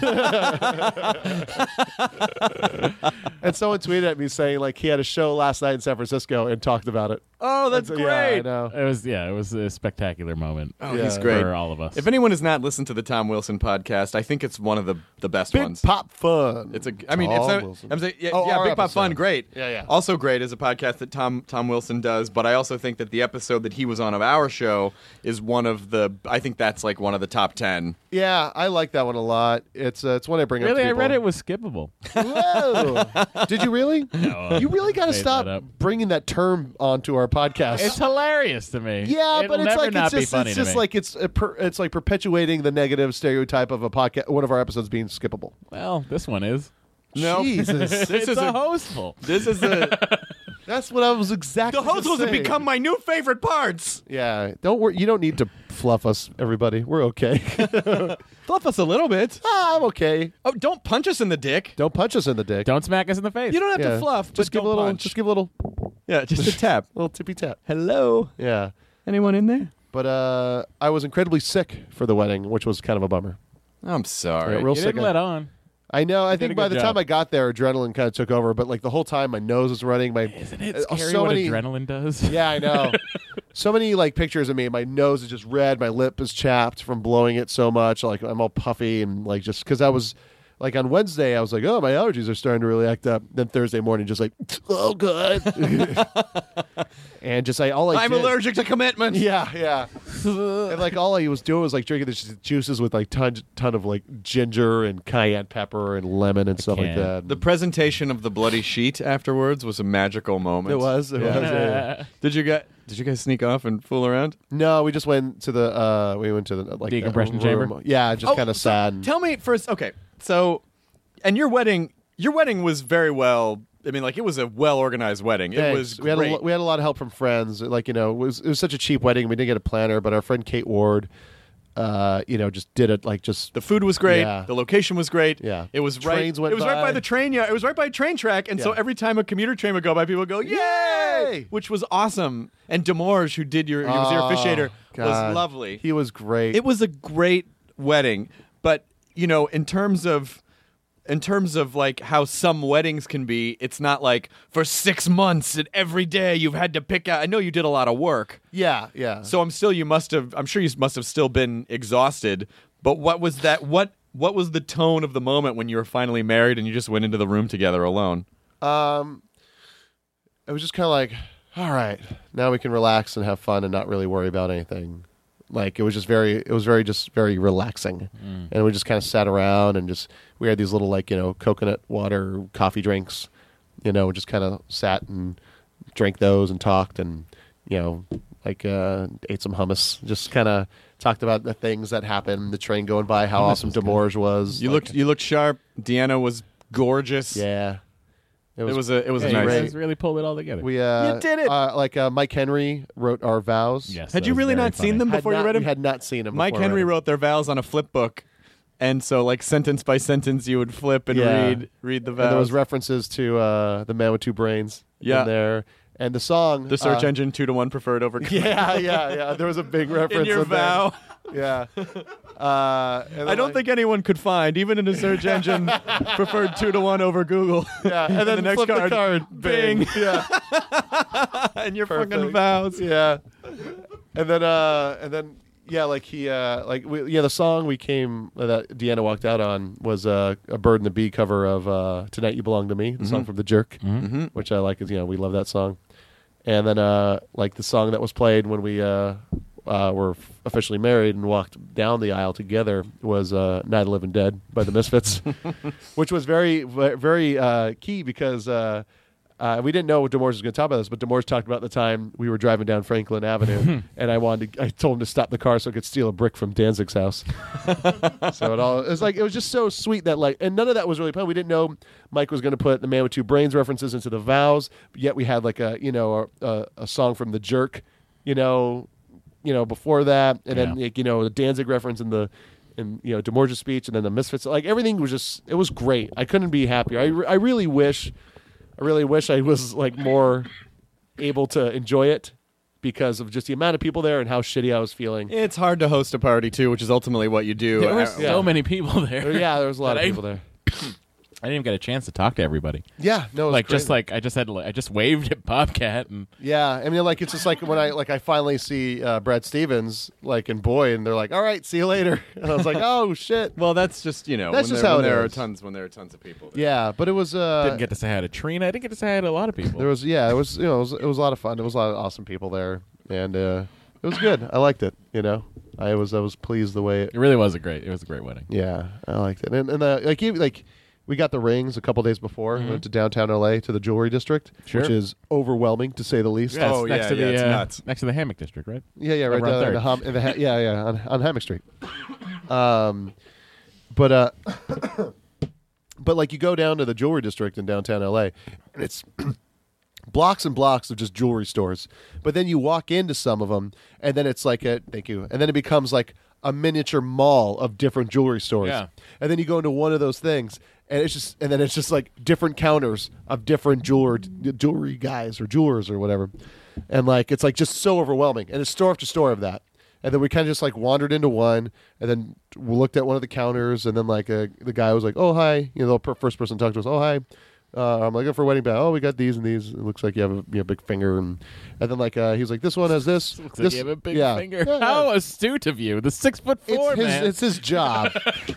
And someone tweeted at me saying like he had a show last night in San Francisco and talked about it. Oh, that's And so, yeah, I great. know. It was yeah, it was a spectacular moment. Oh, Yeah. he's great. for all of us. If anyone has not listened to the Tom Wilson podcast, I think it's one of the, the best Big ones. Pop Fun. It's a. I mean, Tom it's not. Wilson. I'm saying, yeah, Oh, yeah our Big Pop episode. Fun, great. Yeah, yeah. Also great is a podcast that Tom Tom Wilson does. But I also think that the episode that he was on of our show is one of the. I think that's like one of the top ten. Yeah, I like that one a lot. It's uh, it's one I bring really, up to I people. read it was skippable. Whoa! Did you really? No, You really got to made stop that up. bringing that term onto our podcast. It's hilarious to me. yeah, It'll but it's never like not it's be just, funny it's to just me. like it's a per, it's like perpetuating the negative stereotype of a podcast. One of our episodes being skippable. Well, this one is. No, Jesus, this it's is a, a. hostful. This is a. that's what I was exactly. The host just have saying. become my new favorite parts. Yeah, don't worry. You don't need to fluff us, everybody. We're okay. Fluff us a little bit. ah, I'm okay. Oh, don't punch us in the dick. Don't punch us in the dick. Don't smack us in the face. You don't have Yeah. to fluff. Just but give a don't little. punch. Just give a little, Yeah, just a tap. little tippy tap. Hello. Yeah. Anyone in there? But uh, I was incredibly sick for the wedding, which was kind of a bummer. I'm sorry. Yeah, real You sick. didn't let on. I know. I did think a by good the job. time I got there, adrenaline kind of took over. But like the whole time, my nose was running. My Isn't it uh, scary so what many, adrenaline does? Yeah, I know. So many like pictures of me. My nose is just red. My lip is chapped from blowing it so much. Like I'm all puffy and like just because I was like on Wednesday, I was like, oh, my allergies are starting to really act up. Then Thursday morning, just like, oh, good. And just like all I I'm did- allergic to commitment. Yeah, yeah. And like all I was doing was like drinking the ju- juices with like ton ton of like ginger and cayenne pepper and lemon and stuff like can't. that. The presentation of the bloody sheet afterwards was a magical moment. It was. It Yeah. was. Yeah. Did you guys Did you guys sneak off and fool around? No, we just went to the. uh We went to the like Decompression the room. chamber? Yeah, just Oh, kind of so sad. and- Tell me first. Okay, so and your wedding, your wedding was very well. I mean, like it was a well organized wedding. It Thanks. was we had a, great. lo- we had a lot of help from friends. Like you know, it was it was such a cheap wedding. We didn't get a planner, but our friend Kate Ward, uh, you know, just did it like just The food was great. Yeah. The location was great. Yeah. It was right. Trains went it was right by. by the train. Yeah. It was right by a train track, and so Yeah. every time a commuter train would go by, people would go, "Yay!" Yay! Which was awesome. And Demorge, who did your, who was your Oh, officiator, God. was lovely. He was great. It was a great wedding, but you know, in terms of in terms of like how some weddings can be, it's not like for six months and every day you've had to pick out. I know you did a lot of work, yeah, yeah. so I'm still you must have. I'm sure you must have still been exhausted. But what was that? What what was the tone of the moment when you were finally married and you just went into the room together alone? Um, it was just kind of like, all right, now we can relax and have fun and not really worry about anything. Like it was just very, it was very, just very relaxing, and we just kind of sat around and just we had these little like you know coconut water coffee drinks, you know, just kind of sat and drank those and talked and you know like uh, ate some hummus, just kind of talked about the things that happened, the train going by, how awesome Demorge was. You like, looked you looked sharp. Deanna was gorgeous. yeah. It was a it was Yeah, a you nice. great. guys really pulled it all together. We uh, You did it! Uh, like uh, Mike Henry wrote our vows. yes. Had that you was really very not funny. seen them Had before not- you read them? We had not seen him. Mike before I Henry read 'em. wrote their vows on a flip book, and so like sentence by sentence, you would flip and Yeah. read read the vows. And there was references to uh, the Man with Two Brains Yeah. in there, And the song, The search uh, engine two to one preferred over. Yeah, yeah, yeah. There was a big reference In your in there. vow. Yeah. Uh, and then, I don't like, think anyone could find, even in a search engine, preferred two to one over Google. Yeah, and then the next flip card, the card, Bing. Yeah, and your Perfect. fucking vows. yeah. And then, uh, and then, yeah, like he, uh, like we, yeah, the song we came uh, that Deanna walked out on was uh, a Bird and the Bee cover of uh, "Tonight You Belong to Me," the song from The Jerk, Mm-hmm. which I like. Is you know we love that song. And then, uh, like the song that was played when we uh, uh, were f- officially married and walked down the aisle together was uh, "Night of the Living Dead" by the Misfits, which was very, ve- very uh, key because uh, uh, we didn't know what Demores was going to talk about this, but Demores talked about the time we were driving down Franklin Avenue, and I wanted, to, I told him to stop the car so I could steal a brick from Danzig's house. So it all, it was like it was just so sweet that like, and none of that was really planned. We didn't know Mike was going to put the Man with Two Brains references into the vows, but yet we had like a you know a, a, a song from The Jerk, you know, you know before that, and then Yeah. like, you know the Danzig reference in the. And you know Demorge's speech, and then the Misfits, like everything was just, it was great. I couldn't be happier. I, re- I really wish, I really wish I was like more able to enjoy it because of just the amount of people there and how shitty I was feeling. It's hard to host a party too, which is ultimately what you do. There were Uh, so Yeah. many people there. Yeah, there was a lot But of I- people there. I didn't even get a chance to talk to everybody. Yeah, no, it was Like just crazy. like I just had to, like, I just waved at Bobcat and Yeah, I mean, like it's just like when I like I finally see uh, Brad Stevens like in Boy, and they're like, "All right, see you later," and I was like, "Oh shit." Well, that's just you know That's when just there, how when it there is. are tons when there are tons of people. There. Yeah, but it was uh, didn't get to say hi to Trina. I didn't get to say hi to a lot of people. there was yeah, it was you know it was, it was a lot of fun. There was a lot of awesome people there, and uh, it was good. I liked it. You know, I was I was pleased the way it. it really was a great. It was a great wedding. Yeah, I liked it, and and uh, like even, like we got the rings a couple days before. We went to downtown L A to the jewelry district, Sure. which is overwhelming to say the least. Yeah, it's Oh, next yeah, to the yeah, it's uh, nuts. next to the Hammock District, right? Yeah, yeah, right Over on down in Third. the, hum, in the ha- yeah, yeah, on, on Hammock Street. Um, but uh, but like you go down to the jewelry district in downtown L A, and it's blocks and blocks of just jewelry stores. But then you walk into some of them, and then it's like a thank you, and then it becomes like a miniature mall of different jewelry stores. Yeah. And then you go into one of those things, and it's just, and then it's just like different counters of different jeweler, jewelry guys or jewelers or whatever, and like it's like just so overwhelming. And it's store after store of that. And then we kind of just like wandered into one, and then we looked at one of the counters, and then like uh, the guy was like, "Oh hi," you know, the per- first person talked to us, "Oh hi." Uh, I'm looking for a wedding band. Oh, we got these and these. It looks like you have a you know, big finger, and and then like uh, he was like, "This one has this." Looks this like you have a big yeah. finger. Yeah, yeah. How astute of you! The six foot four it's his, man. It's his job.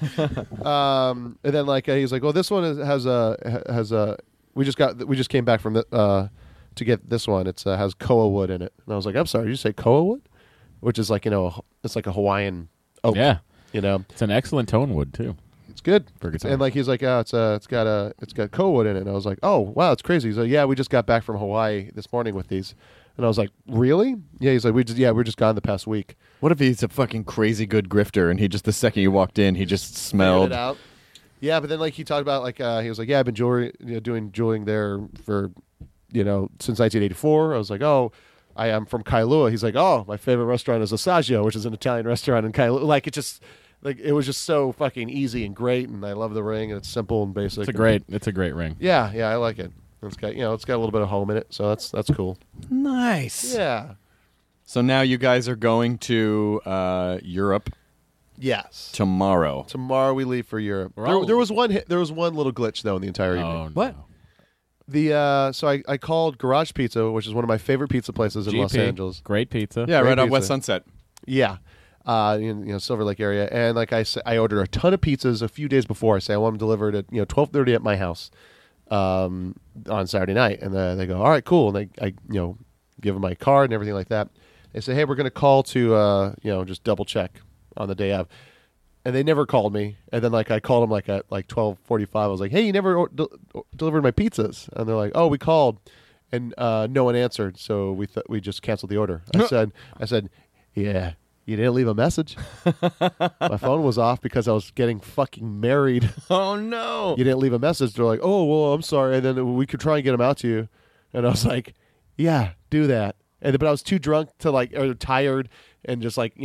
um, and then like uh, he's like, "Well, this one is, has a has a. We just got we just came back from the, uh, to get this one. It's uh, has koa wood in it." And I was like, "I'm sorry, did you say koa wood?" Which is like you know, it's like a Hawaiian oak. Yeah, you know, it's an excellent tone wood too. it's good. For guitar. And like he's like, "Oh, it's uh, it's got a it's got koa wood in it." And I was like, "Oh, wow, it's crazy." He's like, "Yeah, we just got back from Hawaii this morning with these." And I was like, "Really?" Yeah, he's like, "We just yeah, we're just gone the past week." What if he's a fucking crazy good grifter and he just the second you walked in he just Figured smelled it out. Yeah, but then like he talked about like uh, he was like, yeah, I've been jewelry, you know, doing jeweling there for you know since nineteen eighty-four. I was like, oh, I am from Kailua. He's like, oh, my favorite restaurant is Assaggio, which is an Italian restaurant in Kailua. Like it just like it was just so fucking easy and great, and I love the ring, and it's simple and basic. It's a and- great. It's a great ring. Yeah, yeah, I like it. It's got you know it's got a little bit of home in it, so that's that's cool. nice. Yeah. So now you guys are going to uh, Europe Yes. tomorrow. Tomorrow we leave for Europe. We're There, all- there was one hit, there was one little glitch though in the entire evening. Oh, What? no. The uh, so I, I called Garage Pizza, which is one of my favorite pizza places in G P, Los Angeles. Great pizza. Yeah, Great right off pizza. West Sunset. Yeah, uh, in you know Silver Lake area, and like I sa- I ordered a ton of pizzas a few days before. I say I want them delivered at you know twelve thirty at my house um, on Saturday night, and uh, they go, all right, cool, and they I you know give them my card and everything like that. They say, hey, we're going to call to uh, you know just double check on the day of. And they never called me. And then, like, I called them, like, at, like, twelve forty-five. I was like, hey, you never or- del- delivered my pizzas. And they're like, oh, we called. And uh, no one answered. So we th- we just canceled the order. I said, I said, yeah, you didn't leave a message. My phone was off because I was getting fucking married. Oh no! You didn't leave a message. They're like, oh, well, I'm sorry. And then we could try and get them out to you. And I was like, yeah, do that. And But I was too drunk to, like, or tired and just, like, you know,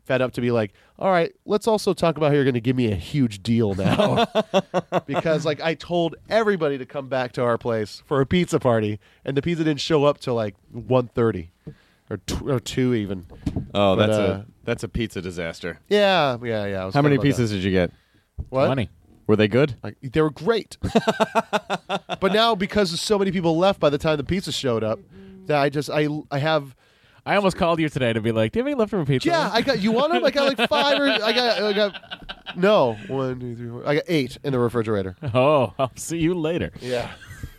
fed up to be like, all right, let's also talk about how you're going to give me a huge deal now. Because like I told everybody to come back to our place for a pizza party, and the pizza didn't show up till like one thirty or, t- or two even. Oh, But, that's uh, a that's a pizza disaster. Yeah, yeah, yeah. I was How many thinking about pieces did you get? that. What? Twenty. Were they good? Like, they were great. But now because so many people left by the time the pizza showed up, that I just I I have. I almost called you today to be like, do you have any leftover pizza? Yeah, I got. You want them? I got like five or I got. I got. No, one, two, three, four. I got eight in the refrigerator. Oh, I'll see you later. Yeah.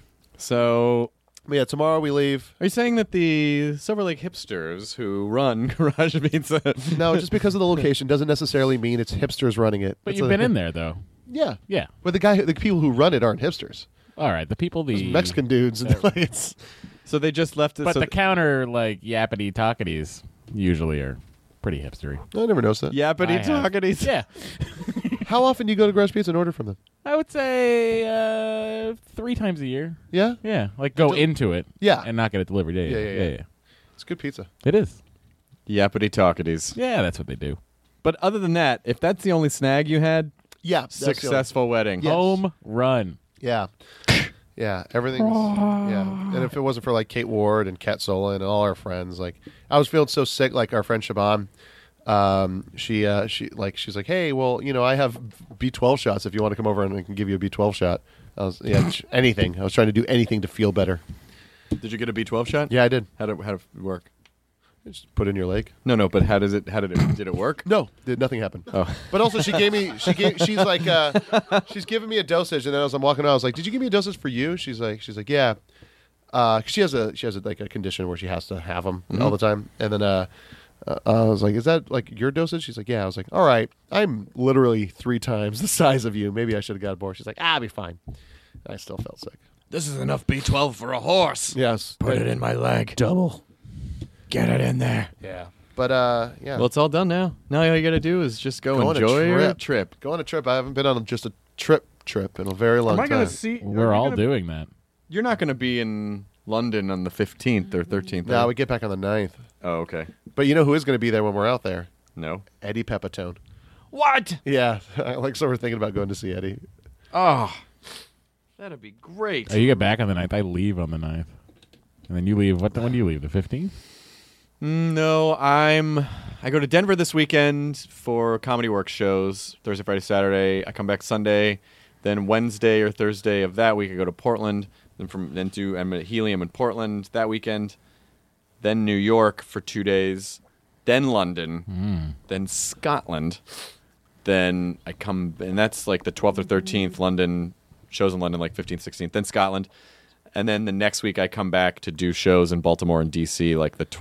So, But yeah. Tomorrow we leave. are you saying that the Silver Lake hipsters who run Garage Pizza? No, just because of the location doesn't necessarily mean it's hipsters running it. But It's you've a- been in there, though. Yeah. Yeah. But the guy, the people who run it aren't hipsters. All right. The people, the It's Mexican dudes, and like it's. So they just left it. But so the counter, like, yappity talkities usually are pretty hipstery. I never noticed that. Yappity I have. talkities. Yeah. How often do you go to Garage Pizza and order from them? I would say uh, three times a year. Yeah. Yeah. Like, go into it. Yeah. And not get it delivered. Yeah, yeah, Yeah, yeah, yeah. yeah. It's good pizza. It is. Yappity talkities. Yeah, that's what they do. But other than that, if that's the only snag you had, Yeah. that's the only- successful wedding. Yes. Home run. Yeah. Yeah, everything's yeah. And if it wasn't for like Kate Ward and Kat Sola and all our friends, like I was feeling so sick. Like our friend Shaban, um, she uh, she like she's like, hey, well, you know, I have B twelve shots. If you want to come over and I can give you a B twelve shot. I was yeah, sh- anything. I was trying to do anything to feel better. Did you get a B twelve shot? Yeah, I did. How did how did it work? Just put it in your leg. No, no. But how does it? How did it? Did it work? No, did nothing happen. Oh. But also, she gave me. She gave. She's like. Uh, she's giving me a dosage, and then as I'm walking out, I was like, "Did you give me a dosage for you?" She's like. She's like, "Yeah." Uh, she has a. She has a, like a condition where she has to have them Mm-hmm. all the time, and then uh, uh, I was like, "Is that like your dosage?" She's like, "Yeah." I was like, "All right, I'm literally three times the size of you. Maybe I should have got more." She's like, "Ah, I'll be fine." I still felt sick. This is enough B twelve for a horse. Yes. Put it in my leg. double. Get it in there. Yeah. But uh, yeah. Well, it's all done now. Now all you got to do is just go, Go on a enjoy your trip. trip. Go on a trip. I haven't been on just a trip trip in a very long Am I time. going to see? We're are you all gonna- doing that. You're not going to be in London on the fifteenth or thirteenth. No, we get back on the ninth. Oh, okay. But you know who is going to be there when we're out there? No. Eddie Pepitone. What? Yeah, like so we're thinking about going to see Eddie. Oh, that'd be great. Oh, you get back on the ninth. I leave on the ninth. And then you leave. What? When do you leave? The fifteenth? Mm, No, I'm. I go to Denver this weekend for Comedy Works shows. Thursday, Friday, Saturday. I come back Sunday. Then Wednesday or Thursday of that week, I go to Portland. Then from then to I'm at Helium in Portland that weekend. Then New York for two days. Then London. Then Scotland. Then I come, and that's like the twelfth or thirteenth. London shows in London, like fifteenth, sixteenth. Then Scotland. And then the next week I come back to do shows in Baltimore and D C, like the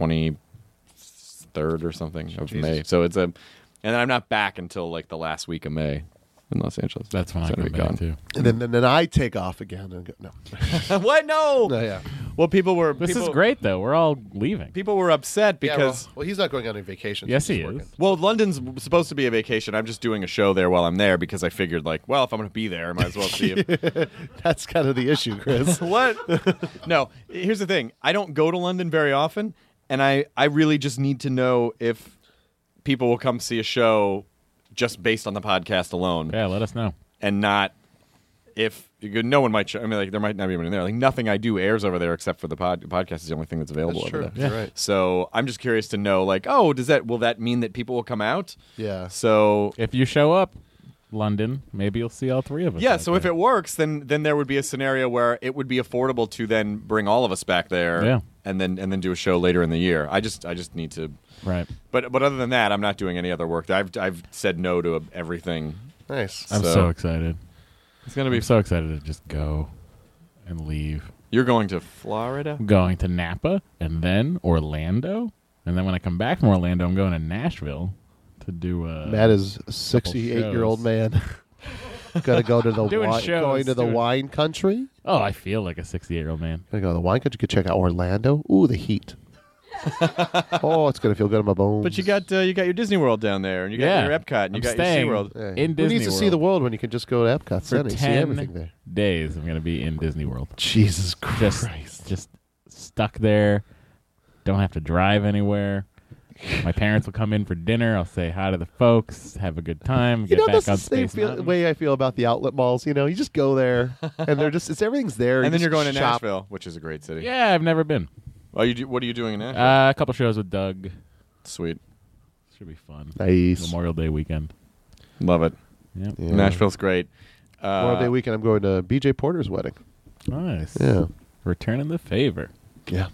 twenty-third or something of Jesus. May. So it's a, and then I'm not back until like the last week of May in Los Angeles. That's when I So come I'll be back gone. too. And then and then I take off again and go. No, What? No. no, yeah. Well, people were. This people, is great, though. We're all leaving. People were upset Yeah, because. well, well, he's not going on any vacation. Yes, he's he just is. working. Well, London's supposed to be a vacation. I'm just doing a show there while I'm there because I figured, like, well, if I'm going to be there, I might as well see it. That's kind of the issue, Chris. What? No, here's the thing. I don't go to London very often, and I, I really just need to know if people will come see a show just based on the podcast alone Yeah, let us know. and not if no one might show. I mean, like, there might not be anyone there. Like, nothing I do airs over there except for the pod, podcast is the only thing that's available That's over true. there. You're right. So I'm just curious to know, like, oh, does that will that mean that people will come out? Yeah. So If you show up, London, maybe you'll see all three of us. yeah, out so if there. it works, then then there would be a scenario where it would be affordable to then bring all of us back there, Yeah. and then and then do a show later in the year. I just I just need to, Right. but but other than that, I'm not doing any other work. I've I've said no to everything. Nice. I'm So- so, excited. It's gonna be. I'm so excited to just go and leave. You're going to Florida? I'm going to Napa and then Orlando. And then when I come back from Orlando, I'm going to Nashville to do a. Matt is a sixty-eight-year-old man. Got to go to the Doing wine, shows, going to the doing- wine country. Oh, I feel like a sixty-eight-year-old man. Gonna go to the wine country. Could check out Orlando. Ooh, the heat. Oh, it's gonna feel good in my bones. But you got uh, you got your Disney World down there, and you got Yeah. your Epcot, and you I'm got staying. your SeaWorld. Yeah. in Who Disney needs to see World. the world when you can just go to Epcot For City, see ten everything there? days, I'm going to be in Disney World. Jesus Just, Christ! just stuck there. Don't have to drive anywhere. My parents will come in for dinner. I'll say hi to the folks, have a good time, You get know, back that's on the same Space feel, Mountain. way I feel about the outlet malls. You know, you just go there, and they're just it's everything's there. And You then you're just going to shop. Nashville, which is a great city. Yeah, I've never been. Oh, you do, what are you doing in Nashville? Uh, a couple shows with Doug. Sweet. Should be fun. Nice. Memorial Day weekend. Love it. Yep. Yeah. Nashville's great. Uh, Memorial Day weekend, I'm going to B J Porter's wedding. Nice. Yeah. Returning the favor. Yeah.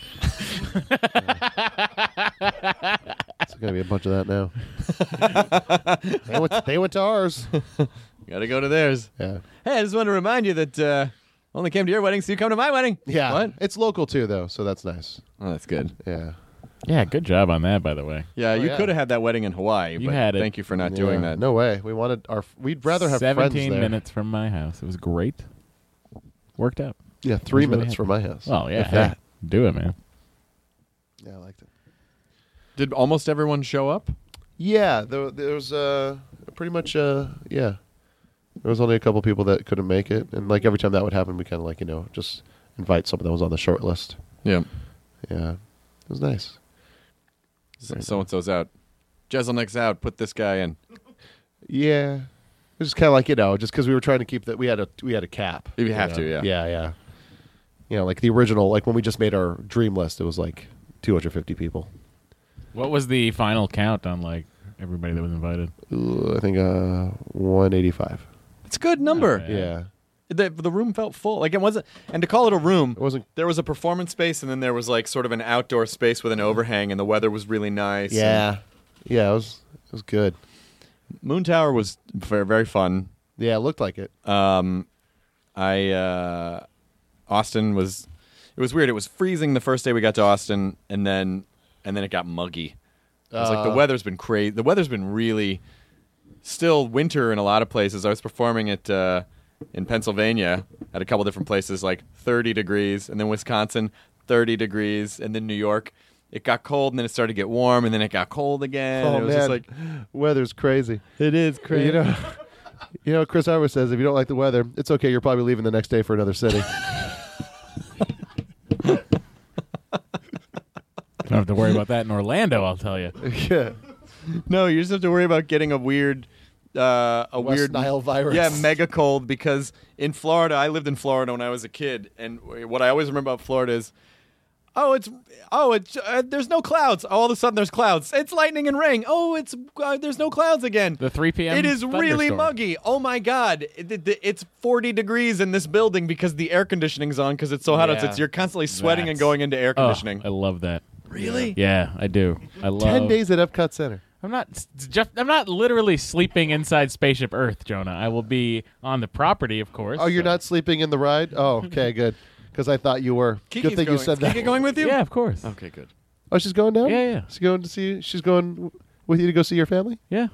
It's going to be a bunch of that now. they, went, they went to ours. Got to go to theirs. Yeah. Hey, I just want to remind you that uh, only came to your wedding, so you come to my wedding. Yeah. What? It's local, too, though, so that's nice. Oh, that's good. Yeah. Yeah, good job on that, by the way. Yeah, Oh, you yeah. could have had that wedding in Hawaii. You but had it. Thank you for not doing Yeah. that. No way. We wanted our. We'd rather have friends seventeen there. minutes from my house. It was great. Worked out. Yeah, three I was really minutes happy. from my house. Oh, yeah. If Hey, that. do it, man. Yeah, I liked it. Did almost everyone show up? Yeah, there, there was uh, pretty much uh, yeah. There was only a couple people that couldn't make it, and like every time that would happen, we kind of like you know just invite someone that was on the short list. Yeah. Yeah, it was nice. So and so's out. Jeselnik's out. Put this guy in. Yeah, it was just kind of like you know just because we were trying to keep that we had a we had a cap. You have know? to, yeah. yeah, yeah. You know, like the original, like when we just made our dream list, it was like two hundred fifty people. What was the final count on, like, everybody that was invited? Ooh, I think uh, one eighty-five. It's a good number. Yeah. Yeah, The, the room felt full. Like it wasn't, and to call it a room, it wasn't. there was a performance space, and then there was like sort of an outdoor space with an overhang, and the weather was really nice. Yeah, yeah, it was. It was good. And Moon Tower was very, very fun. Yeah, it looked like it. Um, I uh, Austin was. It was weird. It was freezing the first day we got to Austin, and then and then it got muggy. It was like the Uh. weather's been crazy. The weather's been really still winter in a lot of places. I was performing at uh, in Pennsylvania at a couple different places, like thirty degrees, and then Wisconsin, thirty degrees, and then New York. It got cold, and then it started to get warm, and then it got cold again. Oh it was man, just like weather's crazy. it is You know, you know. Chris Harwood says if you don't like the weather, it's okay. You're probably leaving the next day for another city. Don't have to worry about that in Orlando, I'll tell you. Yeah, No, you just have to worry about getting a weird, uh, a West weird Nile virus. Yeah, mega cold. Because in Florida, I lived in Florida when I was a kid, and what I always remember about Florida is, oh, it's oh, it's uh, there's no clouds. All of a sudden, there's clouds. It's lightning and rain. Oh, it's uh, there's no clouds again. The three p.m. It is really thunderstorm. muggy. Oh my God! It, it- it's forty degrees in this building because the air conditioning's on because it's so hot. Yeah. It's you're constantly sweating and That's- going into air Oh, conditioning. I love that. Really? Yeah, I do. I love. ten days at Epcot Center. I'm not. Just, I'm not literally sleeping inside Spaceship Earth, Jonah. I will be on the property, of course. Oh, you're so- not sleeping in the ride? Oh, okay, good. Because I thought you were. Kiki's good thing going. you said Is that. Kiki going with you? Yeah, of course. Okay, good. Oh, she's going down. Yeah, yeah. She's going to see. She's going w- with you to go see your family. Yeah.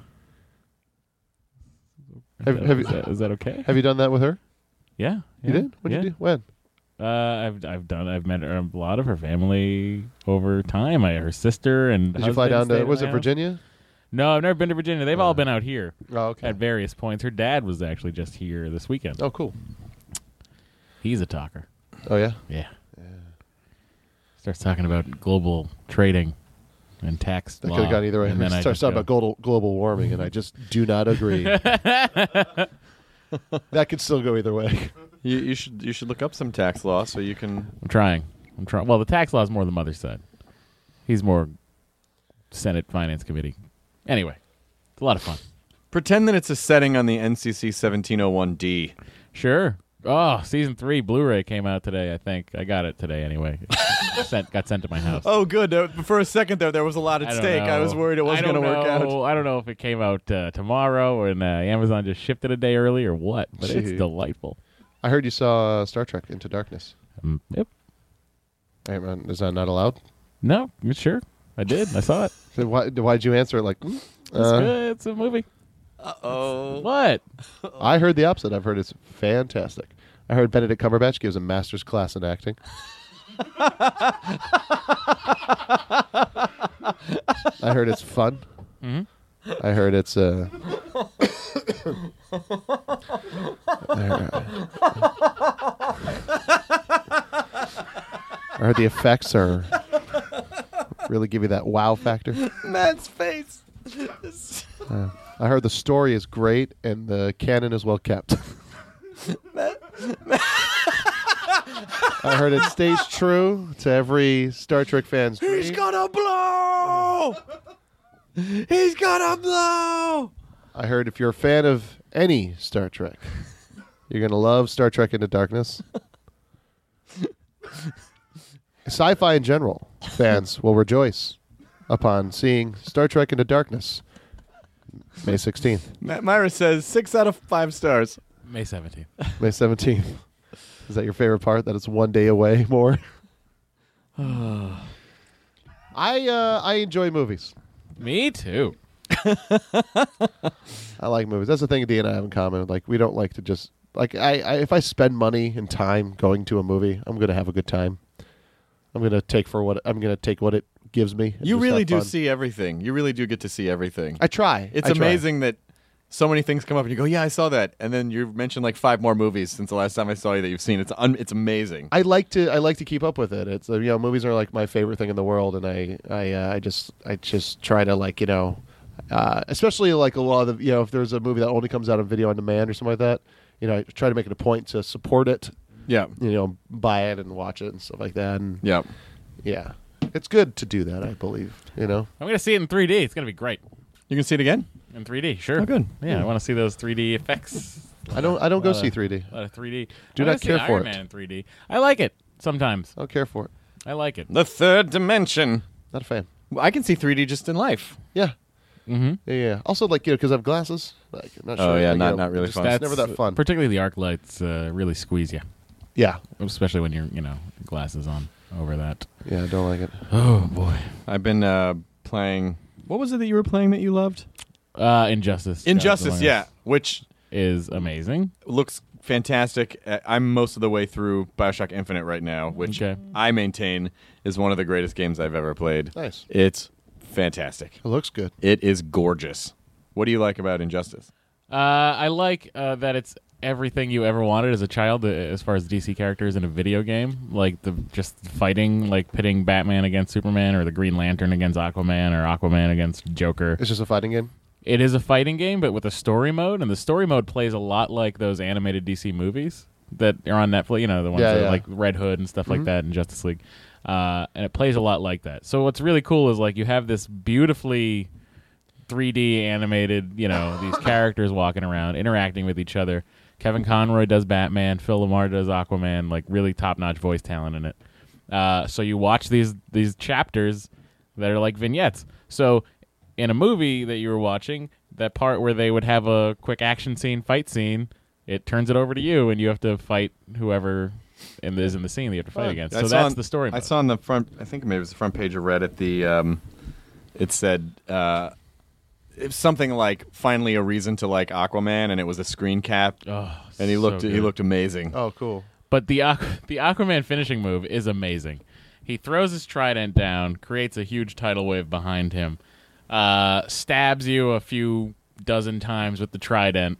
Have, have is, you that, is that okay? have you done that with her? Yeah. You yeah, did. When yeah. did you do? When? Uh, I've I've done. I've met a lot of her family over time. I her sister and Did you fly down husband stayed to? in Was my it house. Virginia? No, I've never been to Virginia. They've all been out here Oh, okay. at various points. Her dad was actually just here this weekend. Oh, cool. He's a talker. Oh yeah. Yeah. Starts talking about global trading and tax That law. could have gone either way. And then I Starts just talking go, about global global warming, and I just do not agree. That could still go either way. You, you should you should look up some tax law so you can. I'm trying. I'm trying. Well, the tax law is more the mother's side. He's more Senate Finance Committee. Anyway, it's a lot of fun. Pretend that it's a setting on the N C C seventeen oh one D. Sure. Oh, season three Blu-ray came out today. I think I got it today. Anyway, sent got sent to my house. Oh, good. Uh, for a second there, there was a lot at I don't stake. I know. was worried it wasn't I going to don't work out. know. I don't know if it came out uh, tomorrow and uh, Amazon just shipped it a day early or what, but it's Gee. delightful. I heard you saw uh, Star Trek Into Darkness. Um, yep. Hey, man, is that not allowed? No, sure. I did. I saw it. So why why'd you answer it like? mm, It's uh, good. It's a movie. Uh-oh. What? I heard the opposite. I've heard it's fantastic. I heard Benedict Cumberbatch gives a master's class in acting. I heard it's fun. Mhm. I heard it's uh. I heard, I heard the effects are Really give you that wow factor. Matt's face. Uh, I heard the story is great and the canon is well kept. I heard it stays true to every Star Trek fan's dream. He's gonna blow! He's gonna blow! I heard if you're a fan of any Star Trek, you're going to love Star Trek Into Darkness. Sci-fi in general fans will rejoice upon seeing Star Trek Into Darkness May sixteenth. Matt Myra says six out of five stars. May seventeenth. May seventeenth. Is that your favorite part, that it's one day away more? I uh, I enjoy movies. Me too. I like movies. That's the thing D and I have in common. Like, we don't like to just... Like, I, I if I spend money and time going to a movie, I'm going to have a good time. I'm going to take for what... I'm going to take what it gives me. and You just really have do fun. see everything. You really do get to see everything. I try. It's I try. amazing that so many things come up and you go, yeah, I saw that. And then you've mentioned like five more movies since the last time I saw you that you've seen. It's un- it's amazing. I like to I like to keep up with it. It's uh, you know, movies are like my favorite thing in the world, and I I uh, I just I just try to, like, you know, uh, especially like a lot of the, you know, if there's a movie that only comes out on video on demand or something like that, you know, I try to make it a point to support it. Yeah. You know, buy it and watch it and stuff like that. And Yeah. yeah, it's good to do that. I believe. You know, I'm going to see it in three D. It's going to be great. You can see it again? In three D, sure. Oh, good. Yeah, I want to see those three D effects. I don't I don't go lot see of- three D. A lot of three D. Do I not wanna see care for Iron it. Man in three D. I like it sometimes. I don't care for it. I like it. The third dimension. Not a fan. Well, I can see three D just in life. Yeah. Mm-hmm. Yeah, yeah. Also, like, you know, because I have glasses. Like, I'm not Oh, sure. yeah, like, not- you know, not really just- fun. It's never that fun. Particularly the arc lights uh, really squeeze you, Yeah. especially when you're, you know, glasses on over that. Yeah, I don't like it. Oh boy. I've been uh, playing. What was it that you were playing that you loved? Uh, Injustice. Injustice, Gods yeah, which is amazing. looks fantastic. Uh, I'm most of the way through Bioshock Infinite right now, which Okay. I maintain is one of the greatest games I've ever played. Nice. It's fantastic. It looks good. It is gorgeous. What do you like about Injustice? Uh, I like uh, that it's everything you ever wanted as a child, uh, as far as D C characters in a video game. Like the just fighting, like pitting Batman against Superman, or the Green Lantern against Aquaman, or Aquaman against Joker. It's just a fighting game. It is a fighting game, but with a story mode, and the story mode plays a lot like those animated D C movies that are on Netflix. You know, the ones Yeah, that yeah. are like Red Hood and stuff like that in Justice League. Uh, and it plays a lot like that. So what's really cool is, like, you have this beautifully three D animated, you know, these characters walking around, interacting with each other. Kevin Conroy does Batman. Phil Lamar does Aquaman. Like, really top-notch voice talent in it. Uh, so you watch these these chapters that are like vignettes. So in a movie that you were watching, that part where they would have a quick action scene, fight scene, it turns it over to you, and you have to fight whoever in is in the scene that you have to fight against. I So saw that's on- the story I mode. saw on the front, I think maybe it was the front page of Reddit, the, um, it said, uh, it was something like finally a reason to like Aquaman, and it was a screen cap, Oh, and he so looked he good. looked amazing. Oh, cool. But the Aqu- the Aquaman finishing move is amazing. He throws his trident down, creates a huge tidal wave behind him, uh, stabs you a few dozen times with the trident.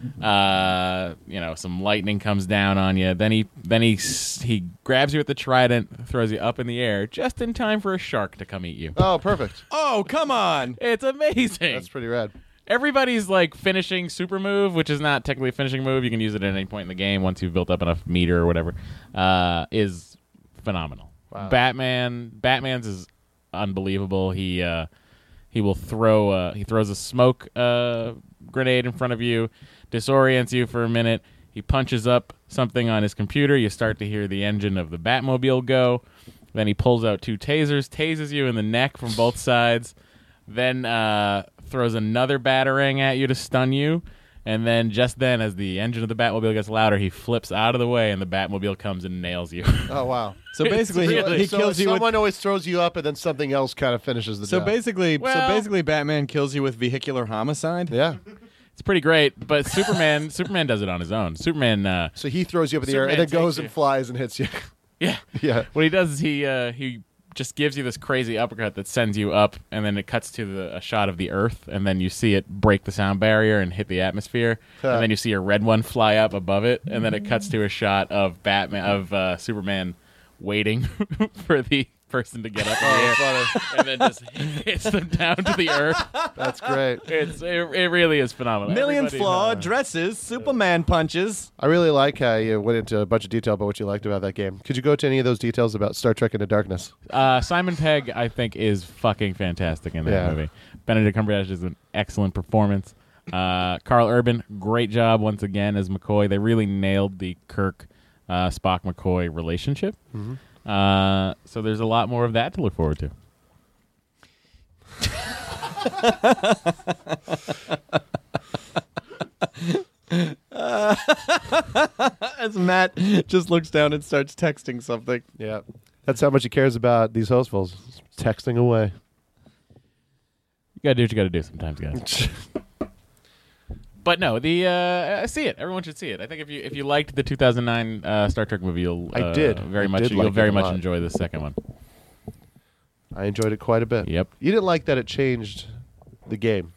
Uh, you know, some lightning comes down on you. Then he then he s- he grabs you with the trident, throws you up in the air, just in time for a shark to come eat you. Oh, perfect. Oh, come on! It's amazing. That's pretty rad. Everybody's like finishing super move, which is not technically a finishing move. You can use it at any point in the game once you've built up enough meter or whatever. Uh, is phenomenal. Wow. Batman, Batman's is unbelievable. He uh, he will throw uh, he throws a smoke uh, grenade in front of you, disorients you for a minute. He punches up something on his computer. You start to hear the engine of the Batmobile go. Then he pulls out two tasers, tases you in the neck from both sides. Then uh, throws another batarang at you to stun you. And then just then, as the engine of the Batmobile gets louder, he flips out of the way, and the Batmobile comes and nails you. Oh, wow. So basically, he, really- he so kills you with. someone always throws you up, and then something else kind of finishes the So job. basically, Well- so basically, Batman kills you with vehicular homicide. Yeah. It's pretty great, but Superman Superman does it on his own. Superman, uh, So he throws you up in the air, and Superman then goes takes and you. flies and hits you. yeah, Yeah. what he does is he uh, he just gives you this crazy uppercut that sends you up, and then it cuts to the, a shot of the Earth, and then you see it break the sound barrier and hit the atmosphere, Huh. and then you see a red one fly up above it, and then it cuts to a shot of Batman of uh, Superman waiting for the person to get up in the air, and then just hits them down to the earth. That's great. It's it, it really is phenomenal. Million Everybody's, flaw uh, dresses, Superman punches. I really like how you went into a bunch of detail about what you liked about that game. Could you go to any of those details about Star Trek Into Darkness? Uh, Simon Pegg, I think, is fucking fantastic in that Yeah. movie. Benedict Cumberbatch is an excellent performance. Uh, Carl Urban, great job once again as McCoy. They really nailed the Kirk, uh, Spock, McCoy relationship. Mm-hmm. Uh, so there's a lot more of that to look forward to. As Matt just looks down and starts texting something. Yeah. That's how much he cares about these hostfuls. Texting away. You gotta do what you gotta do sometimes, guys. But no, the uh, see it. Everyone should see it. I think if you if you liked the two thousand nine uh, Star Trek movie, you'll I uh, did. very I much. did You'll like very it a much lot. enjoy the second one. I enjoyed it quite a bit. Yep. You didn't like that it changed the game.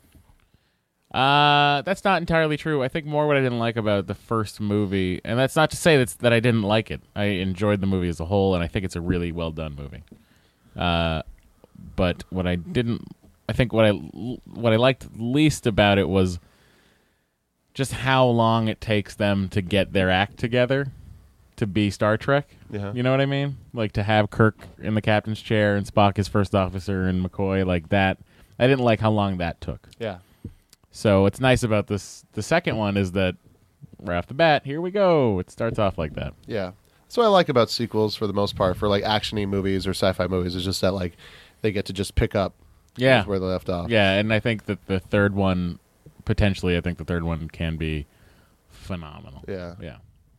Uh, that's not entirely true. I think more what I didn't like about the first movie, and that's not to say that's, that I didn't like it. I enjoyed the movie as a whole, and I think it's a really well done movie. Uh, but what I didn't, I think what I what I liked least about it was just how long it takes them to get their act together to be Star Trek. Yeah. You know what I mean? Like to have Kirk in the captain's chair and Spock as first officer and McCoy like that. I didn't like how long that took. Yeah. So what's nice about this, the second one, is that right off the bat, here we go. It starts off like that. Yeah. That's what I like about sequels for the most part, for like action-y movies or sci-fi movies, is just that like they get to just pick up Yeah. where they left off. Yeah, and I think that the third one, potentially, I think the third one can be phenomenal. Yeah. Yeah.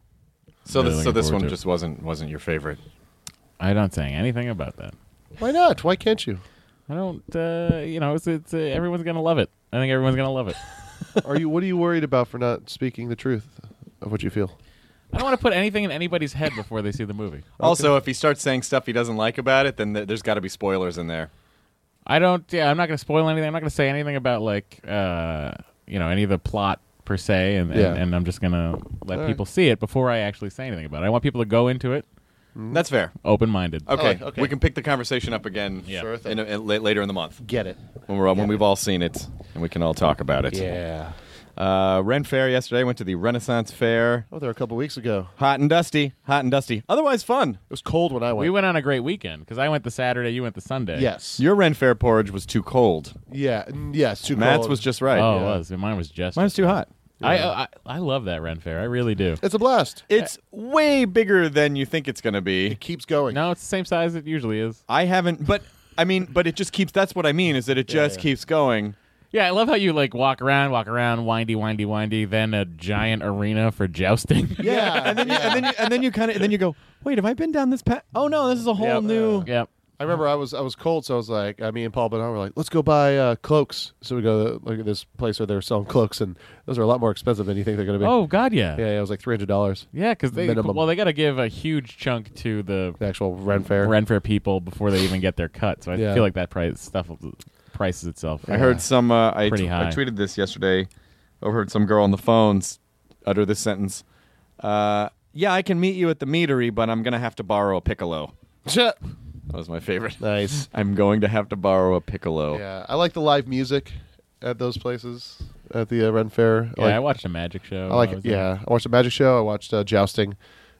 So Really this, so looking this forward one to it. just wasn't wasn't your favorite. I'm not saying anything about that. Why not? Why can't you? I don't, uh, you know, it's, it's uh, everyone's going to love it. I think everyone's going to love it. Are you? What are you worried about for not speaking the truth of what you feel? I don't want to put anything in anybody's head before they see the movie. Also, if he starts saying stuff he doesn't like about it, then th- there's got to be spoilers in there. I don't, yeah, I'm not going to spoil anything. I'm not going to say anything about, like, uh, you know, any of the plot per se, and, Yeah. and, and I'm just going to let All right. people see it before I actually say anything about it. I want people to go into it That's fair. open-minded. Okay. right, okay. We can pick the conversation up again Yeah. Sure thing. in a, in, la- later in the month Get it? when we're all, when we've all seen it and we can all talk about it. Yeah. Uh, Ren Fair yesterday. Went to the Renaissance Fair. Oh, there were a couple weeks ago. Hot and dusty. Hot and dusty. Otherwise fun. It was cold when I went. We went on a great weekend because I went the Saturday, you went the Sunday. Yes. Your Ren Fair porridge was too cold. Yeah. n- Yes. Too Matt's cold. was just right. Oh, Yeah. it was. Mine was just. Mine's too hot. I, I I love that Ren Fair. I really do. It's a blast. It's way bigger than you think it's going to be. It keeps going. No, it's the same size it usually is. I haven't, but I mean, but it just keeps. That's what I mean. Is that it just yeah. keeps going. Yeah, I love how you like walk around, walk around, windy, windy, windy, then a giant arena for jousting. Yeah. And then you, and then you, and then you kind of, and then you go, wait, have I been down this path? Oh no, this is a whole Yep. new. Yep. I remember I was I was cold, so I was like, uh, me and Paul Bernard were like, let's go buy uh, cloaks. So we go to, look at this place where they're selling cloaks, and those are a lot more expensive than you think they're going to be. Oh God, yeah. Yeah, yeah, it was like three hundred dollars. Yeah, because they Minimum. well they got to give a huge chunk to the The actual Ren Fair. Ren Fair people before they even get their cut. So I Yeah. feel like that price stuff prices itself. I heard some. Uh, I, Pretty t- high. I tweeted this yesterday. Overheard some girl on the phones utter this sentence. Uh, yeah, I can meet you at the meadery, but I'm gonna have to borrow a piccolo. Shut. That was my favorite. Nice. I'm going to have to borrow a piccolo. Yeah, I like the live music at those places at the uh, Ren Fair. I Yeah, like, I watched a magic show. I like I it. was there. Yeah, I watched a magic show. I watched uh, jousting.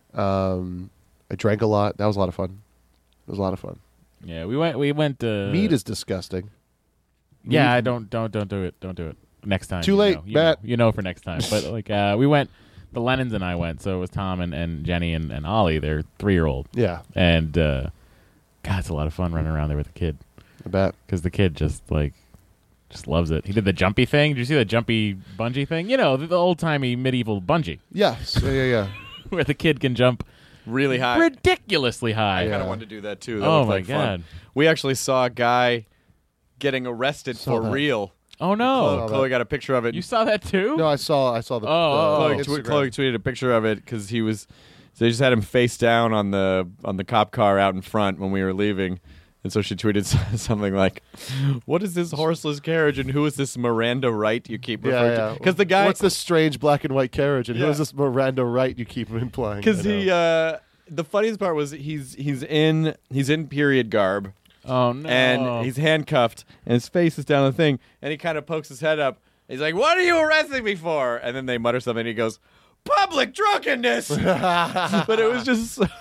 Um, I drank a lot. That was a lot of fun. It was a lot of fun. Yeah, we went. We went. Uh, Meat is disgusting. Yeah, meat- I don't don't don't do it. Don't do it. Next time. Too you late, know, you Matt. Know, you know for next time. But like uh, we went. The Lennons and I went. So it was Tom and, and Jenny and, and Ollie. Their three year old. Yeah, And uh, God, it's a lot of fun running around there with the kid I bet. because the kid just like just loves it. He did the jumpy thing. Did you see the jumpy bungee thing? You know, the, the old timey medieval bungee Yes. Yeah, yeah, yeah. where the kid can jump Really high. ridiculously high. I kind Yeah. of wanted to do that too. That Oh looked my like fun. God. We actually saw a guy getting arrested Saw for that. real. Oh no! Saw Chloe that. got a picture of it. You saw that too? No, I saw. I saw the. Oh, oh, the Chloe, twe- Instagram. Chloe tweeted a picture of it because he was. So they just had him face down on the on the cop car out in front when we were leaving, and so she tweeted something like, "What is this horseless carriage, and who is this Miranda Wright you keep Yeah, referring yeah. to?" Because the guy, What's this strange black and white carriage, and Yeah. who is this Miranda Wright you keep implying? because I know. he uh, the funniest part was he's he's in he's in period garb. Oh no! And he's handcuffed, and his face is down the thing, and he kind of pokes his head up. He's like, "What are you arresting me for?" And then they mutter something, and he goes, "Public drunkenness." But it was just. So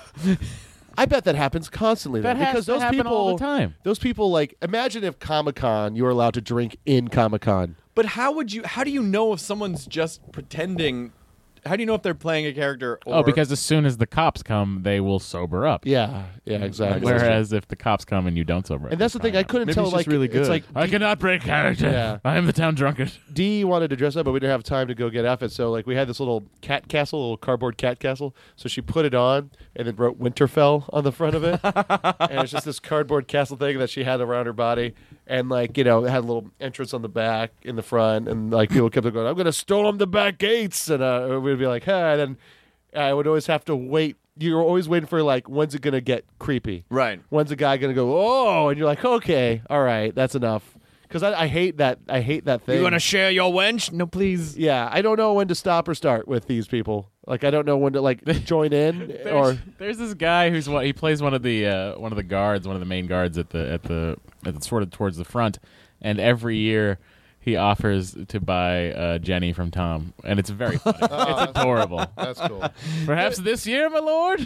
I bet that happens constantly. That though, has because to those happen people, all the time. Those people, like, imagine if Comic-Con, you were allowed to drink in Comic-Con. But how would you? How do you know if someone's just pretending? How do you know if they're playing a character? Or... Oh, because as soon as the cops come, they will sober up. Yeah, yeah, exactly. Whereas if the cops come and you don't sober up, and that's the thing, I couldn't Maybe tell. he's Like, just really it's good. like I cannot break character. Yeah. I am the town drunkard. Dee wanted to dress up, but we didn't have time to go get outfits. So, like, we had this little cat castle, little cardboard cat castle. So she put it on and then wrote Winterfell on the front of it. And it's just this cardboard castle thing that she had around her body. And, like, you know, it had a little entrance on the back, in the front. And, like, people kept going, I'm going to storm the back gates. And uh, we'd be like, hey. And then I would always have to wait. You're always waiting for, like, when's it going to get creepy? Right. When's the guy going to go, oh? And you're like, okay, all right, that's enough. Because I, I hate that. I hate that thing. You want to share your wench? No, please. Yeah, I don't know when to stop or start with these people. Like, I don't know when to like join in There's, or. there's this guy who's what he plays one of the uh, one of the guards, one of the main guards at the at the at the sort of towards the front, and every year he offers to buy uh, Jenny from Tom, and it's very funny. It's adorable. That's cool. Perhaps this year, my lord.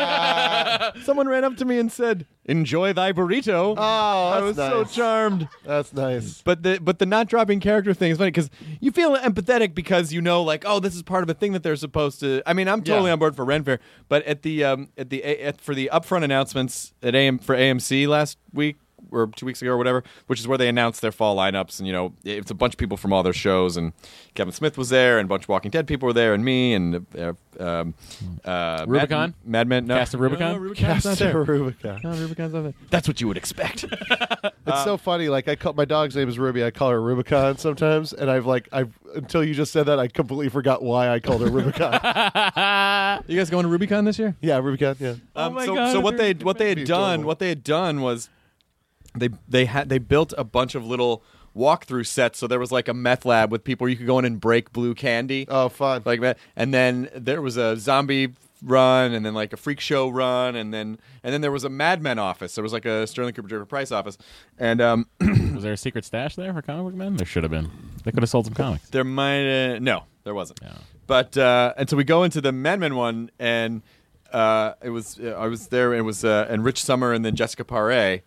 Someone ran up to me and said, "Enjoy thy burrito." Oh, I was that's so nice. charmed. That's nice. But the but the not dropping character thing is funny because you feel empathetic because you know like oh this is part of a thing that they're supposed to. I mean I'm totally Yeah. on board for Ren Fair, but at the um at the at, for the upfront announcements at A M for A M C last week or two weeks ago or whatever, which is where they announced their fall lineups, and you know it's a bunch of people from all their shows, and Kevin Smith was there, and a bunch of Walking Dead people were there, and me, and uh, um, uh, Rubicon? Mad, Mad Men, no, Cast of Rubicon? no, Rubicon's not there. Rubicon. No, Rubicon's not there. That's what you would expect. It's so funny. Like I call my dog's name is Ruby. I call her Rubicon sometimes, and I've like I've until you just said that I completely forgot why I called her Rubicon. You guys going to Rubicon this year? Yeah, Rubicon. Yeah. Um, my so, God, so what they're they what they had be done adorable. what they had done was they they had they built a bunch of little walkthrough sets. So there was like a meth lab with people where you could go in and break blue candy, Oh, fun. like that. And then there was a zombie run, and then like a freak show run, and then and then there was a Mad Men office. There was like a Sterling Cooper Price office, and um, Was there a secret stash there for comic book men? There should have been. They could have sold some comics. there might uh, no, there wasn't. No. But uh, and so we go into the Mad Men one, and uh, it was uh, I was there. It was uh, and Rich Sommer and then Jessica Paré,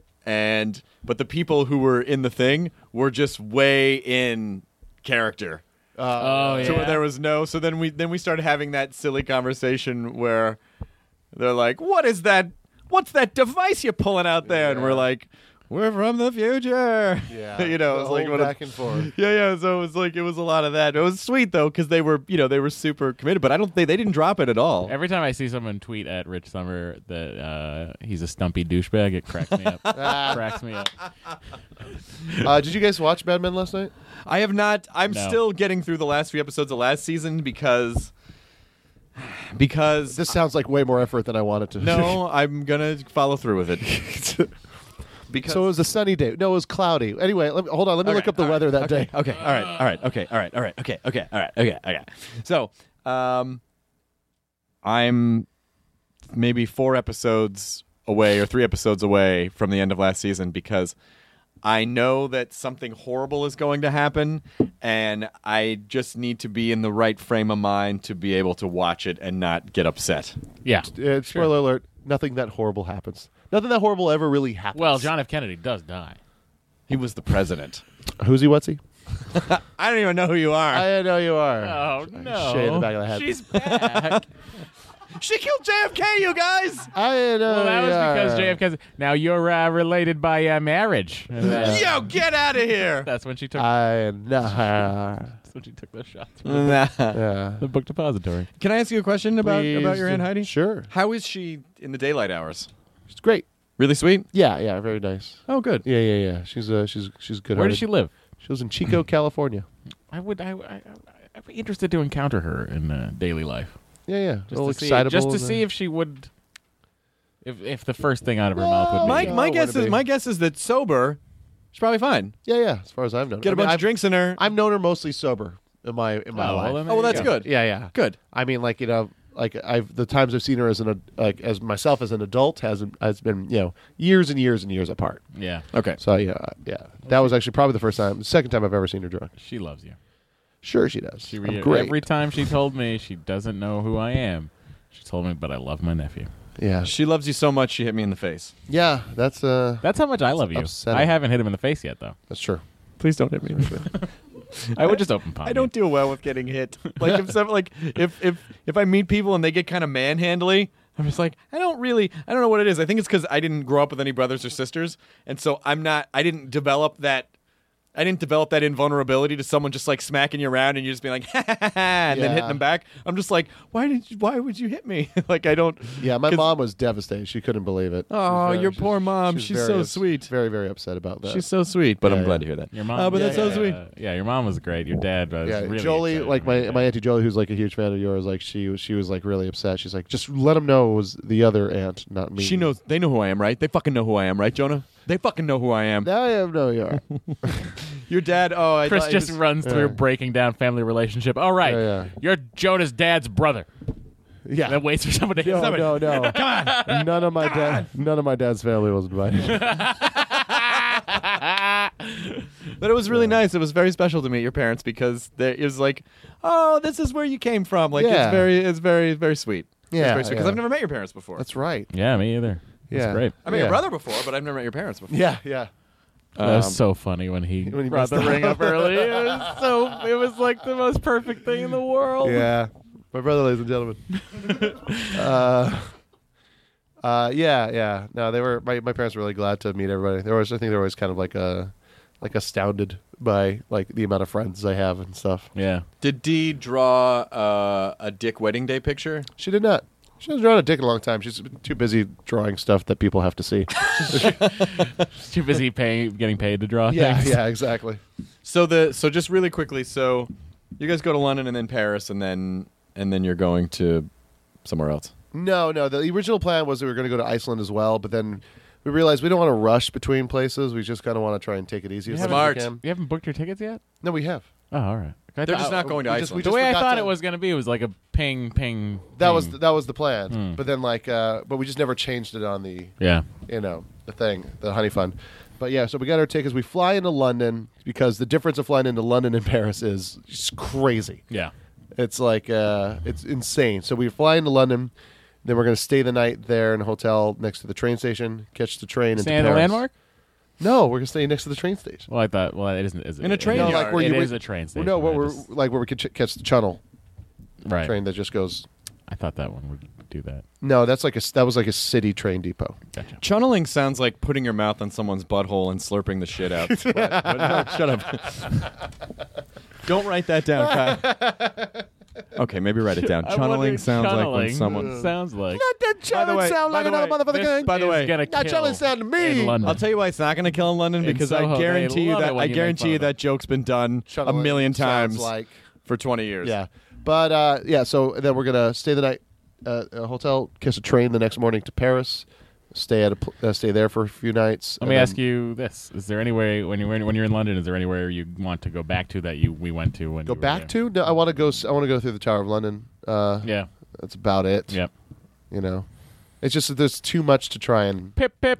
and but the people who were in the thing were just way in character. Oh yeah. So where there was no. So then we then we started having that silly conversation where they're like, "What is that? What's that device you're pulling out there?" And we're like, "We're from the future." Yeah. you know, The it was like whole one of- back and forth. Yeah, yeah. So it was like it was a lot of that. It was sweet though because they were, you know, they were super committed. But I don't think they didn't drop it at all. Every time I see someone tweet at Rich Summer that uh, he's a stumpy douchebag, it cracks me up. cracks me up. Uh, did you guys watch Mad Men last night? I have not. I'm No. still getting through the last few episodes of last season because because This sounds like way more effort than I wanted to. no, I'm gonna follow through with it. Because So it was a sunny day. No, it was cloudy. Anyway, let me, hold on. Let me Okay, look up the all right, weather that okay, day. Okay, all right, all right, okay, all right, all right, okay, okay, all right, okay, okay, okay. So, um, I'm maybe four episodes away or three episodes away from the end of last season because I know that something horrible is going to happen, and I just need to be in the right frame of mind to be able to watch it and not get upset. Yeah. Uh, spoiler alert: nothing that horrible happens. Nothing that horrible ever really happens. Well, John F. Kennedy does die. He was the president. who's he? What's he? I don't even know who you are. I know you are. Oh no! Shade in the back of the head. She's back. She killed J F K, you guys. I know. Well, that you was are. because J F K. Now you're uh, related by uh, marriage. And, uh, Yo, get out of here. That's when she took. I know. that's when she took those shots. From Nah. Yeah. the book depository. Can I ask you a question about, Please about your do. Aunt Heidi? Sure. How is she in the daylight hours? She's great. Really sweet? Yeah, yeah, very nice. Oh, good. Yeah, yeah, yeah. She's uh, she's she's good. Where does she live? She lives in Chico, California. I would. I, I, I'd be interested to encounter her in uh, daily life. Yeah, yeah. Just a little to see, excitable just to and, uh, see if she would, if if the first thing out of her mouth would be. My No, my what guess a is baby. my guess is that sober, she's probably fine. Yeah, yeah. As far as I've known, Get a I mean, bunch I've, of drinks in her. I've known her mostly sober in my in my Oh, well, life. then oh, well, there that's you go. good. Yeah, yeah. Good. I mean, like you know, like I've the times I've seen her as an ad- like as myself as an adult has has been you know years and years and years apart. Yeah. Okay. So yeah, yeah, that was actually probably the first time, the second time I've ever seen her drunk. She loves you. Sure, she does. She I'm re- great. every time she told me she doesn't know who I am. She told me, but I love my nephew. Yeah, She loves you so much she hit me in the face. yeah, that's uh, That's how much I love you. upsetting. I haven't hit him in the face yet, though. that's true. Please don't hit me in the face. I would just open palm. I don't do well with getting hit. Like if some, like if if if I meet people and they get kind of manhandly, I'm just like I don't really I don't know what it is. I think it's because I didn't grow up with any brothers or sisters, and so I'm not. I didn't develop that. I didn't develop that invulnerability to someone just like smacking you around and you just being like, ha, ha, ha, ha, and then Yeah. hitting them back. I'm just like, why did you, why would you hit me? Like I don't. Yeah, my 'cause- mom was devastated. She couldn't believe it. She was Oh, very- your she's- poor mom. She's very so ups- sweet. Very, very upset about that. She's so sweet, but Yeah, I'm glad yeah. to hear that. Your mom. Oh, but yeah, that's so yeah, sweet. uh, yeah, your mom was great. Your dad was yeah, really Jolie, excited like when my you my did. auntie Jolie, who's like a huge fan of yours, like she was she was like really upset. She's like, just let them know it was the other aunt, not me. She knows. They know who I am, right? They fucking know who I am, right, Jonah? They fucking know who I am. Now I have no you are. Your dad. Oh, I Chris thought he just was- runs through Yeah. breaking down family relationship. All right, Yeah, yeah. you're Jonah's dad's brother. Yeah. Then waits for somebody to hit No, somebody. no, no. Come on. None of my dad, none of my dad's family was invited. But it was really nice. It was very special to meet your parents because they, it was like, oh, this is where you came from. Like Yeah. it's very, it's very, very sweet. Yeah, because yeah. I've never met your parents before. That's right. Yeah, me either. That's Yeah. great. I met Yeah. your brother before, but I've never met your parents before. Yeah, yeah. That was Um, so funny when he, when he brought messed the up. ring up early. It was so. It was like the most perfect thing in the world. Yeah. My brother, ladies and gentlemen. uh, uh, yeah, yeah. No, they were. My, my parents were really glad to meet everybody. They were. always- I think they were always kind of like uh like astounded by like the amount of friends I have and stuff. Yeah. Did Dee draw uh, a Dick wedding day picture? She did not. She hasn't drawn a dick in a long time. She's been too busy drawing stuff that people have to see. She's too busy paying, getting paid to draw yeah, things. yeah, exactly. So the so just really quickly. So you guys go to London and then Paris and then and then you're going to somewhere else. No, no. The original plan was that we were going to go to Iceland as well, but then we realized we don't want to rush between places. We just kind of want to try and take it easy. You as haven't- much Smart. as we can. You haven't booked your tickets yet? No, we have. Oh, all right. I They're thought- just not going to we just- Iceland. we the just way I forgot thought to- it was going to be was like a ping, ping. That ping. was that was the plan. Hmm. But then like, uh, but we just never changed it on the Yeah. you know the thing, the honey fund. But yeah, so we got our tickets. We fly into London because the difference of flying into London and Paris is just crazy. Yeah. It's like uh, it's insane. So we fly into London, then we're going to stay the night there in a hotel next to the train station, catch the train into Stay in the Paris. landmark? No, we're going to stay next to the train station. Well, I thought. Well, it isn't. Is it, In a train No, yard. like where It you is wait- a train station. No, where I we're just- like where we could ch- catch the Channel right. train that just goes. I thought that one would do that. No, that's like a that was like a city train depot. Gotcha. Chunneling sounds like putting your mouth on someone's butthole and slurping the shit out. What? What? No, shut up. Don't write that down, Kyle. Okay, maybe write it down. I Chunneling wondered sounds like when channeling someone. sounds like. that By the way- sound by like the another way, motherfucking this- thing. by the is way, gonna Not kill chilling sound to me. in London. I'll tell you why it's not going to kill in London In because Soho, I they guarantee you love that it when I you make guarantee fun you of that joke's been done a Chunneling million sounds times like for twenty years. yeah, but uh, yeah. So then we're gonna stay the night uh, at a hotel, catch a train the next morning to Paris, stay at a pl- uh, stay there for a few nights. Let me ask you this: is there anywhere when you when you're in London? Is there anywhere you want to go back to that you we went to when Go you were back there? to? No, I want to go. s- I want to go through the Tower of London. Uh, Yeah. that's about it. Yep. You know, it's just that there's too much to try and. Pip pip.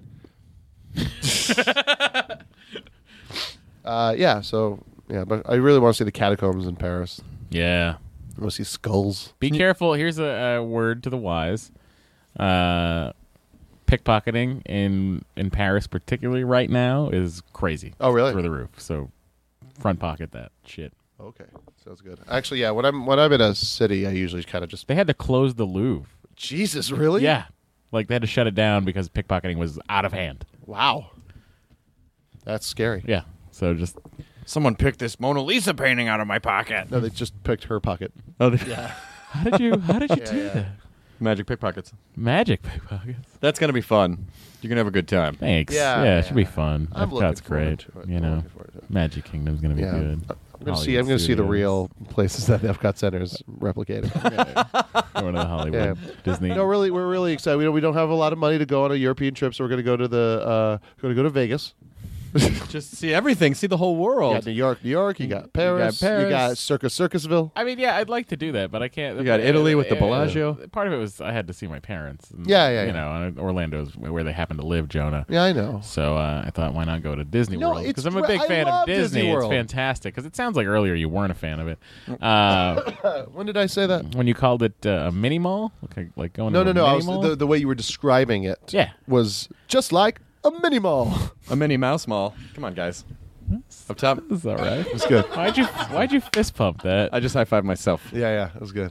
Uh, yeah. So yeah, but I really want to see the catacombs in Paris. Yeah. I want to see skulls. Be careful. Here's a, a word to the wise. Uh, pickpocketing in in Paris, particularly right now, is crazy. Oh, really? Through the roof. So front pocket that shit. Okay, sounds good. Actually, yeah. When I'm when I'm in a city, I usually kind of just. They had to close the Louvre. Jesus, really? Yeah. Like they had to shut it down because pickpocketing was out of hand. Wow. That's scary. Yeah. So just Someone picked this Mona Lisa painting out of my pocket. No, they just picked her pocket. Oh, they- how did you how did you Yeah, do yeah. that? Magic pickpockets. Magic pickpockets. That's going to be fun. You're going to have a good time. Thanks. Yeah, Yeah, it should be yeah. fun. I'm Epcot's looking forward great. to it. You I'm know, looking forward to it. Magic Kingdom's gonna be Yeah. good. I'm gonna see. I'm gonna see the real places that the Epcot Center is replicating. Going to the Hollywood, Yeah. Disney. No, really, we're really excited. We don't, we don't have a lot of money to go on a European trip, so we're gonna go to the uh, going to go to Vegas. Just see everything. See the whole You world. got New York, New York. You got Paris. You got, Paris. Circus Circusville. I mean, yeah, I'd like to do that, but I can't. You got Italy with the Uh, Bellagio. Part of it was I had to see my parents. And, Yeah, yeah, You yeah. know, and Orlando's where they happen to live, Jonah. Yeah, I know. So uh, I thought, why not go to Disney No, World? it's Because I'm a great. big I fan love of Disney. Disney It's World. fantastic. Because it sounds like earlier you weren't a fan of it. Uh, When did I say that? when you called it uh, a mini mall, like, like going No, to no, a no. I mini was, mall. the, the way you were describing it Yeah. was just like a mini mall. A Minnie Mouse mall. Come on, guys. Up top. That's all right. It's good. Why'd you Why'd you fist pump that? I just high five myself. Yeah, yeah. It was good.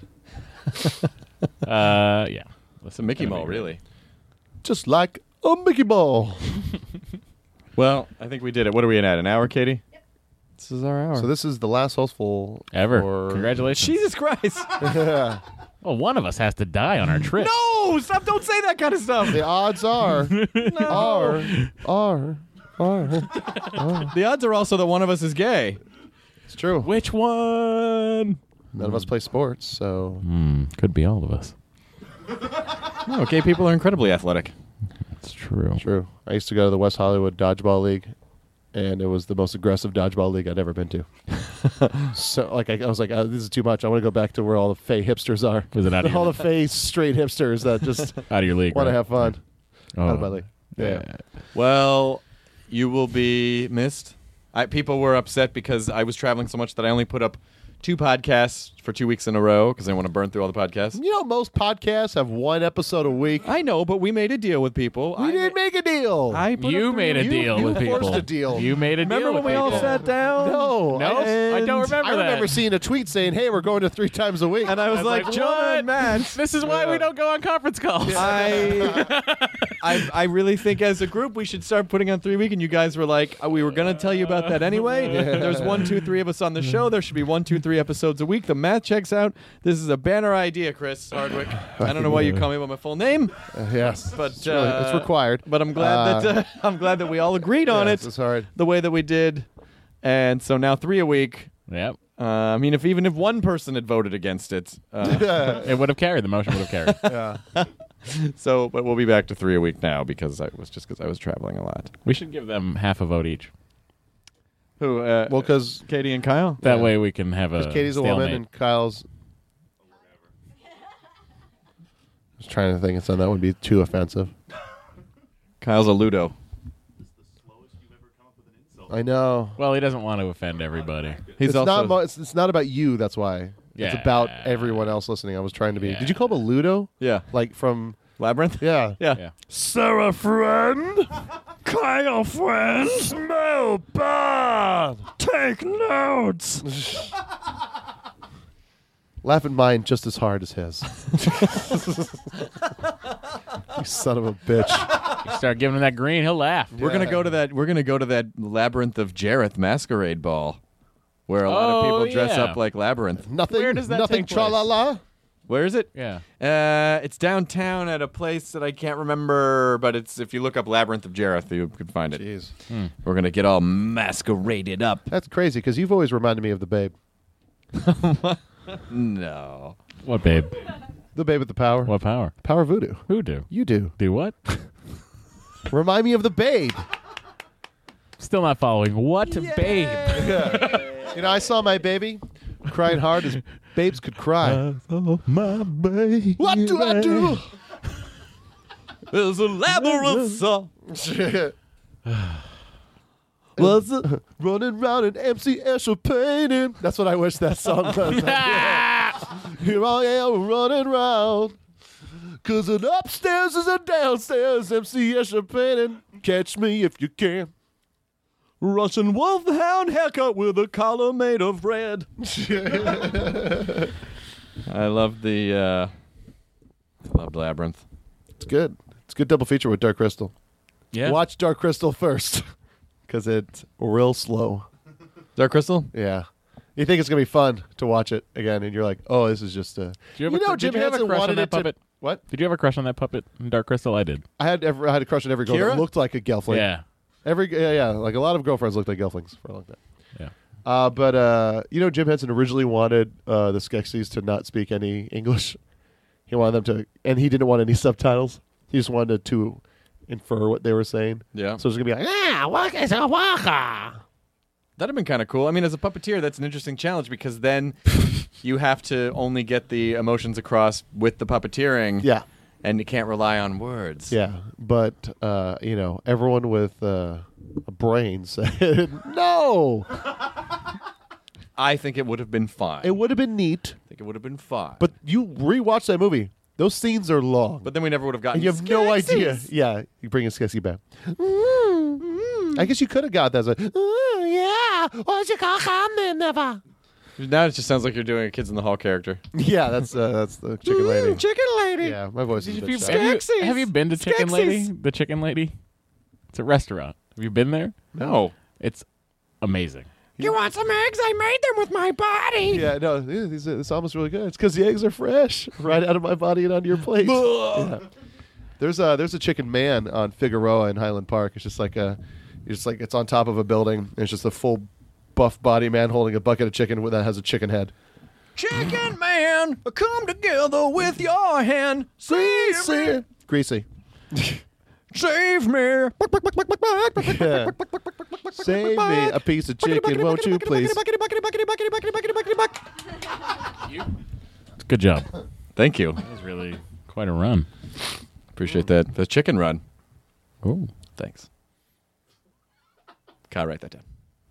Uh, yeah. It's a Mickey Mall, really. Just like a Mickey Mall. Well, I think we did it. What are we in at? An hour, Katie? Yep. This is our hour. So this is the last hostful Ever. for- Congratulations. Jesus Christ. Well, one of us has to die on our trip. No! Stop. Don't say that kind of stuff. The odds are, are, are, are. The odds are also that one of us is gay. It's true. Which one? None of us play sports, so Hmm. Could be all of us. No, gay people are incredibly athletic. It's true. true. I used to go to the West Hollywood Dodgeball League, and it was the most aggressive dodgeball league I'd ever been to. So, like, I, I was like, oh, this is too much. I want to go back to where all the fey hipsters are. Was it out of all your, the fey straight hipsters that just out of your league? want to right? have fun. Oh. Out of my league. Yeah. Well, you will be missed. I, people were upset because I was traveling so much that I only put up two podcasts for two weeks in a row because I want to burn through all the podcasts. You know, most podcasts have one episode a week. I know, but we made a deal with people. We I didn't make a deal. I put You up made a three- deal you with people. forced a deal. You made a Remember deal when with we all people. sat down? No. No, I, I don't remember I that. remember seeing a tweet saying, hey, we're going to three times a week. And I was, I was like, like, Jonah what? and Matt. This is why we don't go on conference calls. I, I I really think as a group we should start putting on three week. And you guys were like, oh, we were going to tell you about that anyway. There's one, two, three of us on the show. There should be one, two, three episodes a week. The math checks out. This is a banner idea, Chris Hardwick. I don't know why you call me by my full name, Uh, yes. but It's, really- uh, it's required. But I'm glad that uh, I'm glad that we all agreed on Yes, it it's hard. the way that we did. And so now three a week. Yep. Uh, I mean, if even if one person had voted against it, uh, It would have carried. The motion would have carried. Yeah. so but we'll be back to three a week now because I was just because I was traveling a lot. We should give them half a vote each. Who? Uh, Well, because Katie and Kyle. That Yeah. way we can have a Katie's a stalemate. woman and Kyle's. I was trying to think of something that would be too offensive. Kyle's a Ludo. I know. Well, he doesn't want to offend everybody. He's it's also not. Mo- it's, it's not about you. That's why. It's Yeah. about everyone else listening. I was trying to be. Yeah. Did you call him a Ludo? yeah Like from? Labyrinth. Yeah. Yeah. Yeah. Sarah friend, Kyle friend, smell bad. Take notes. Laugh at mine just as hard as his. You son of a bitch. You start giving him that green, he'll laugh. We're gonna go to that. We're gonna go to that Labyrinth of Jareth masquerade ball, where a lot of Oh, people dress yeah. up like Labyrinth. Nothing. Where does that nothing. take place? Tra la la. Where is it? Yeah. Uh, it's downtown at a place that I can't remember, but it's if you look up Labyrinth of Jareth, you could find it. Jeez, We're gonna get all masqueraded up. that's crazy because you've always reminded me of the Babe, No. What, babe? the Babe with the power, What power? power voodoo. Who do? You do. Do what? Remind me of the Babe. Still not following. What, babe? You know, I saw my baby crying hard as babes could cry. My baby. What do I do? There's a labyrinth song. Was it running round an M C Escher painting? That's what I wish that song was. Here I am running round. Cause an upstairs is a downstairs M C Escher painting. Catch me if you can. Russian wolfhound haircut with a collar made of red. I love the. Uh, loved Labyrinth. It's good. It's a good double feature with Dark Crystal. Yeah. Watch Dark Crystal first. Because it's real slow. Dark Crystal. Yeah. You think it's going to be fun to watch it again, and you're like, oh, this is just a... Did you, have a, know, did Jim you have a Henson crush on wanted that it to- puppet? What? Did you have a crush on that puppet in Dark Crystal? I did. I had every, I had a crush on every girl Kira? that looked like a Gelfling. Yeah. Every yeah, yeah, like a lot of girlfriends looked like Gelflings for a long time. Yeah. Uh, but uh, you know, Jim Henson originally wanted uh, the Skeksis to not speak any English. He wanted them to, and he didn't want any subtitles. He just wanted to infer what they were saying. Yeah. So it's gonna be like, ah, waka sa waka. That'd have been kind of cool. I mean, as a puppeteer, that's an interesting challenge because then you have to only get the emotions across with the puppeteering. Yeah. And you can't rely on words. Yeah. But, uh, you know, everyone with uh, a brain said no. I think it would have been fine. It would have been neat. I think it would have been fine. But you rewatch that movie. Those scenes are long. But then we never would have gotten and you have no idea. Yeah. You bring a Skeksis back. Mm-hmm. I guess you could have got that. As a, oh, yeah. What you call Hamden never? Now it just sounds like you're doing a Kids in the Hall character. Yeah, that's uh, that's the chicken lady. Mm, chicken lady. Yeah, my voice is a Have bit you, shy. have, you, have you been to Chicken Skeksis. Lady? The Chicken Lady? It's a restaurant. Have you been there? No. It's amazing. You want some eggs? I made them with my body. Yeah, no, yeah, these are, it's almost really good. It's because the eggs are fresh, right out of my body and onto your plate. Yeah. There's a there's a chicken man on Figueroa in Highland Park. It's just like a, it's just like it's on top of a building. And it's just a full buff body man holding a bucket of chicken that has a chicken head. Chicken man, come together with your hand. Save me. Greasy. Save me. Yeah. Save me a piece of chicken, won't you, please? Good job. Thank you. That was really quite a run. Appreciate that. The chicken run. Oh, Thanks. Kyle, write that down.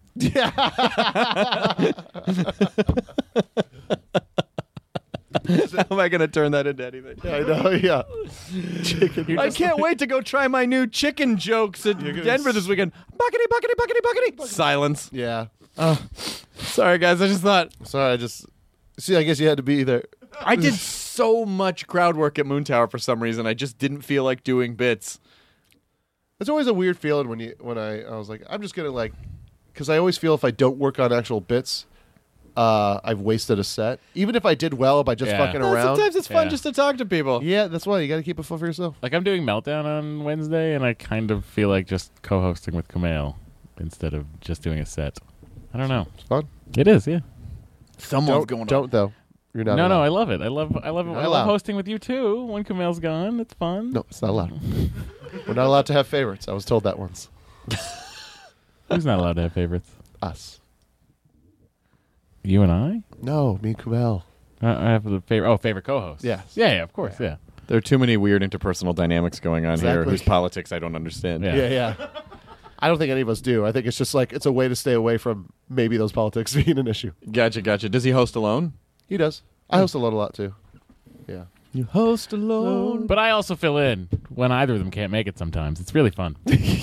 How am I going to turn that into anything? I know, yeah. Chicken. I can't wait to go try my new chicken jokes in You're gonna Denver this weekend. Buckety, buckety, buckety, buckety. Silence. Yeah. Sorry, guys. I just thought Sorry, I just... See, I guess you had to be there. I did so much crowd work at Moon Tower for some reason. I just didn't feel like doing bits. It's always a weird feeling when you when I, I was like, I'm just going to like... Because I always feel if I don't work on actual bits... Uh, I've wasted a set. Even if I did well by just Yeah. fucking Well, around. sometimes it's fun Yeah. just to talk to people. Yeah, that's why you got to keep it fun for yourself. like I'm doing Meltdown on Wednesday, and I kind of feel like just co-hosting with Kumail instead of just doing a set. I don't know. It's fun. It is, yeah. Someone's Don't, going don't though. You're not no, allowed. no, I love it. I love, I love it. Not I love allowed. hosting with you too. When Kumail's gone, it's fun. No, it's not allowed. We're not allowed to have favorites. I was told that once. Who's not allowed to have favorites? Us. You and I? No, me and Kumail. I I have the favorite. Oh, favorite co-host. Yes. Yeah, yeah, of course, yeah. There are too many weird interpersonal dynamics going on here Exactly. whose politics I don't understand. Yeah. Yeah, yeah. I don't think any of us do. I think it's just like it's a way to stay away from maybe those politics being an issue. Gotcha, gotcha. Does he host alone? He does. I host a lot, a lot too. Yeah. You host alone. But I also fill in when either of them can't make it sometimes. It's really fun.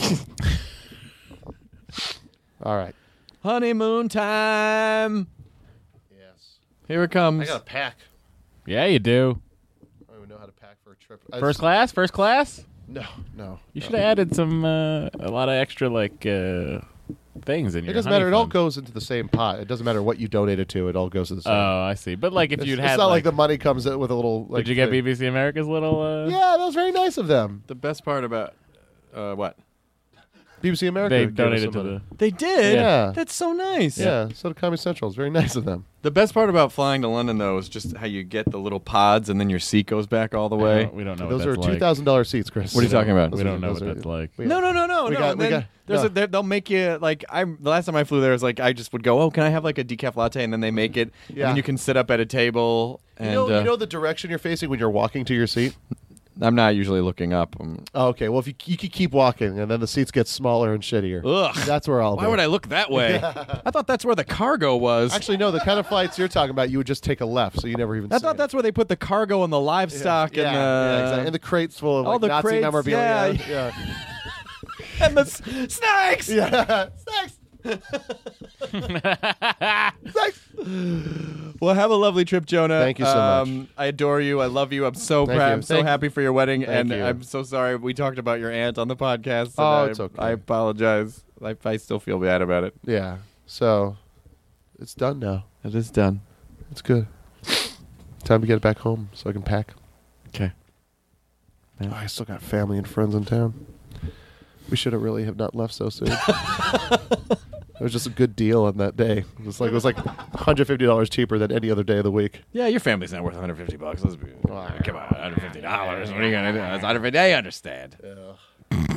All right. Honeymoon time. Yes. Here it comes. I got to pack. Yeah, you do. I don't even know how to pack for a trip. I First just- class? First class? No, no. You should have added some, uh, a lot of extra, like, uh, things in It your doesn't honey matter. It all fund. goes into the same pot. It doesn't matter what you donate it to. It all goes to the same. Oh, I see. But, like, if it's, you'd it's had, not like, like, the money comes in with a little. Like, did you get thing. B B C America's little, uh... Yeah, that was very nice of them. The best part about uh, what? B B C America. They gave us donated some to money. the... They did? Yeah. That's so nice. Yeah, so did Comedy Central. It's very nice of them. The best part about flying to London, though, is just how you get the little pods and then your seat goes back all the We way. don't, we don't know Those what are that's two like. thousand dollar seats, Chris. What are you talking about? We Those don't are- know what those are- that's like. we- No, no, no, no, We no. got- and we then got- there's no. a, there- they'll make you like I. The last time I flew there, was like I just would go, oh, can I have like a decaf latte, and then they make it, and Yeah. then you can sit up at a table. And You know, uh, you know the direction you're facing when you're walking to your seat. I'm not usually looking up. I'm, Oh, okay, well if you you could keep walking, and then the seats get smaller and shittier. ugh. That's where I'll. Why be. would I look that way? I thought that's where the cargo was. Actually, no. The kind of flights you're talking about, you would just take a left, so you never even. I see thought it. that's where they put the cargo and the livestock yeah, and the yeah, exactly. And the crates full of all like, the Nazi crates, memorabilia. yeah. Yeah. and the s- snakes. Yeah. Snakes. Snakes. Well, have a lovely trip, Jonah. Thank you so much. um, I adore you. I love you. I'm so Thank proud. you. I'm so Thank- happy for your wedding, Thank and you. I'm so sorry we talked about your aunt on the podcast. and Oh, I, it's okay. I apologize. I, I still feel bad about it. Yeah. So, it's done now. It is done. It's good. Time to get it back home so I can pack. Okay. Oh, I still got family and friends in town. We should have really have not left so soon. It was just a good deal on that day. It was like it was like one hundred fifty dollars cheaper than any other day of the week. Yeah, your family's not worth one hundred fifty bucks. Let's be, come on, one hundred fifty dollars. What are you gonna do? It's one hundred fifty. I understand. Yeah.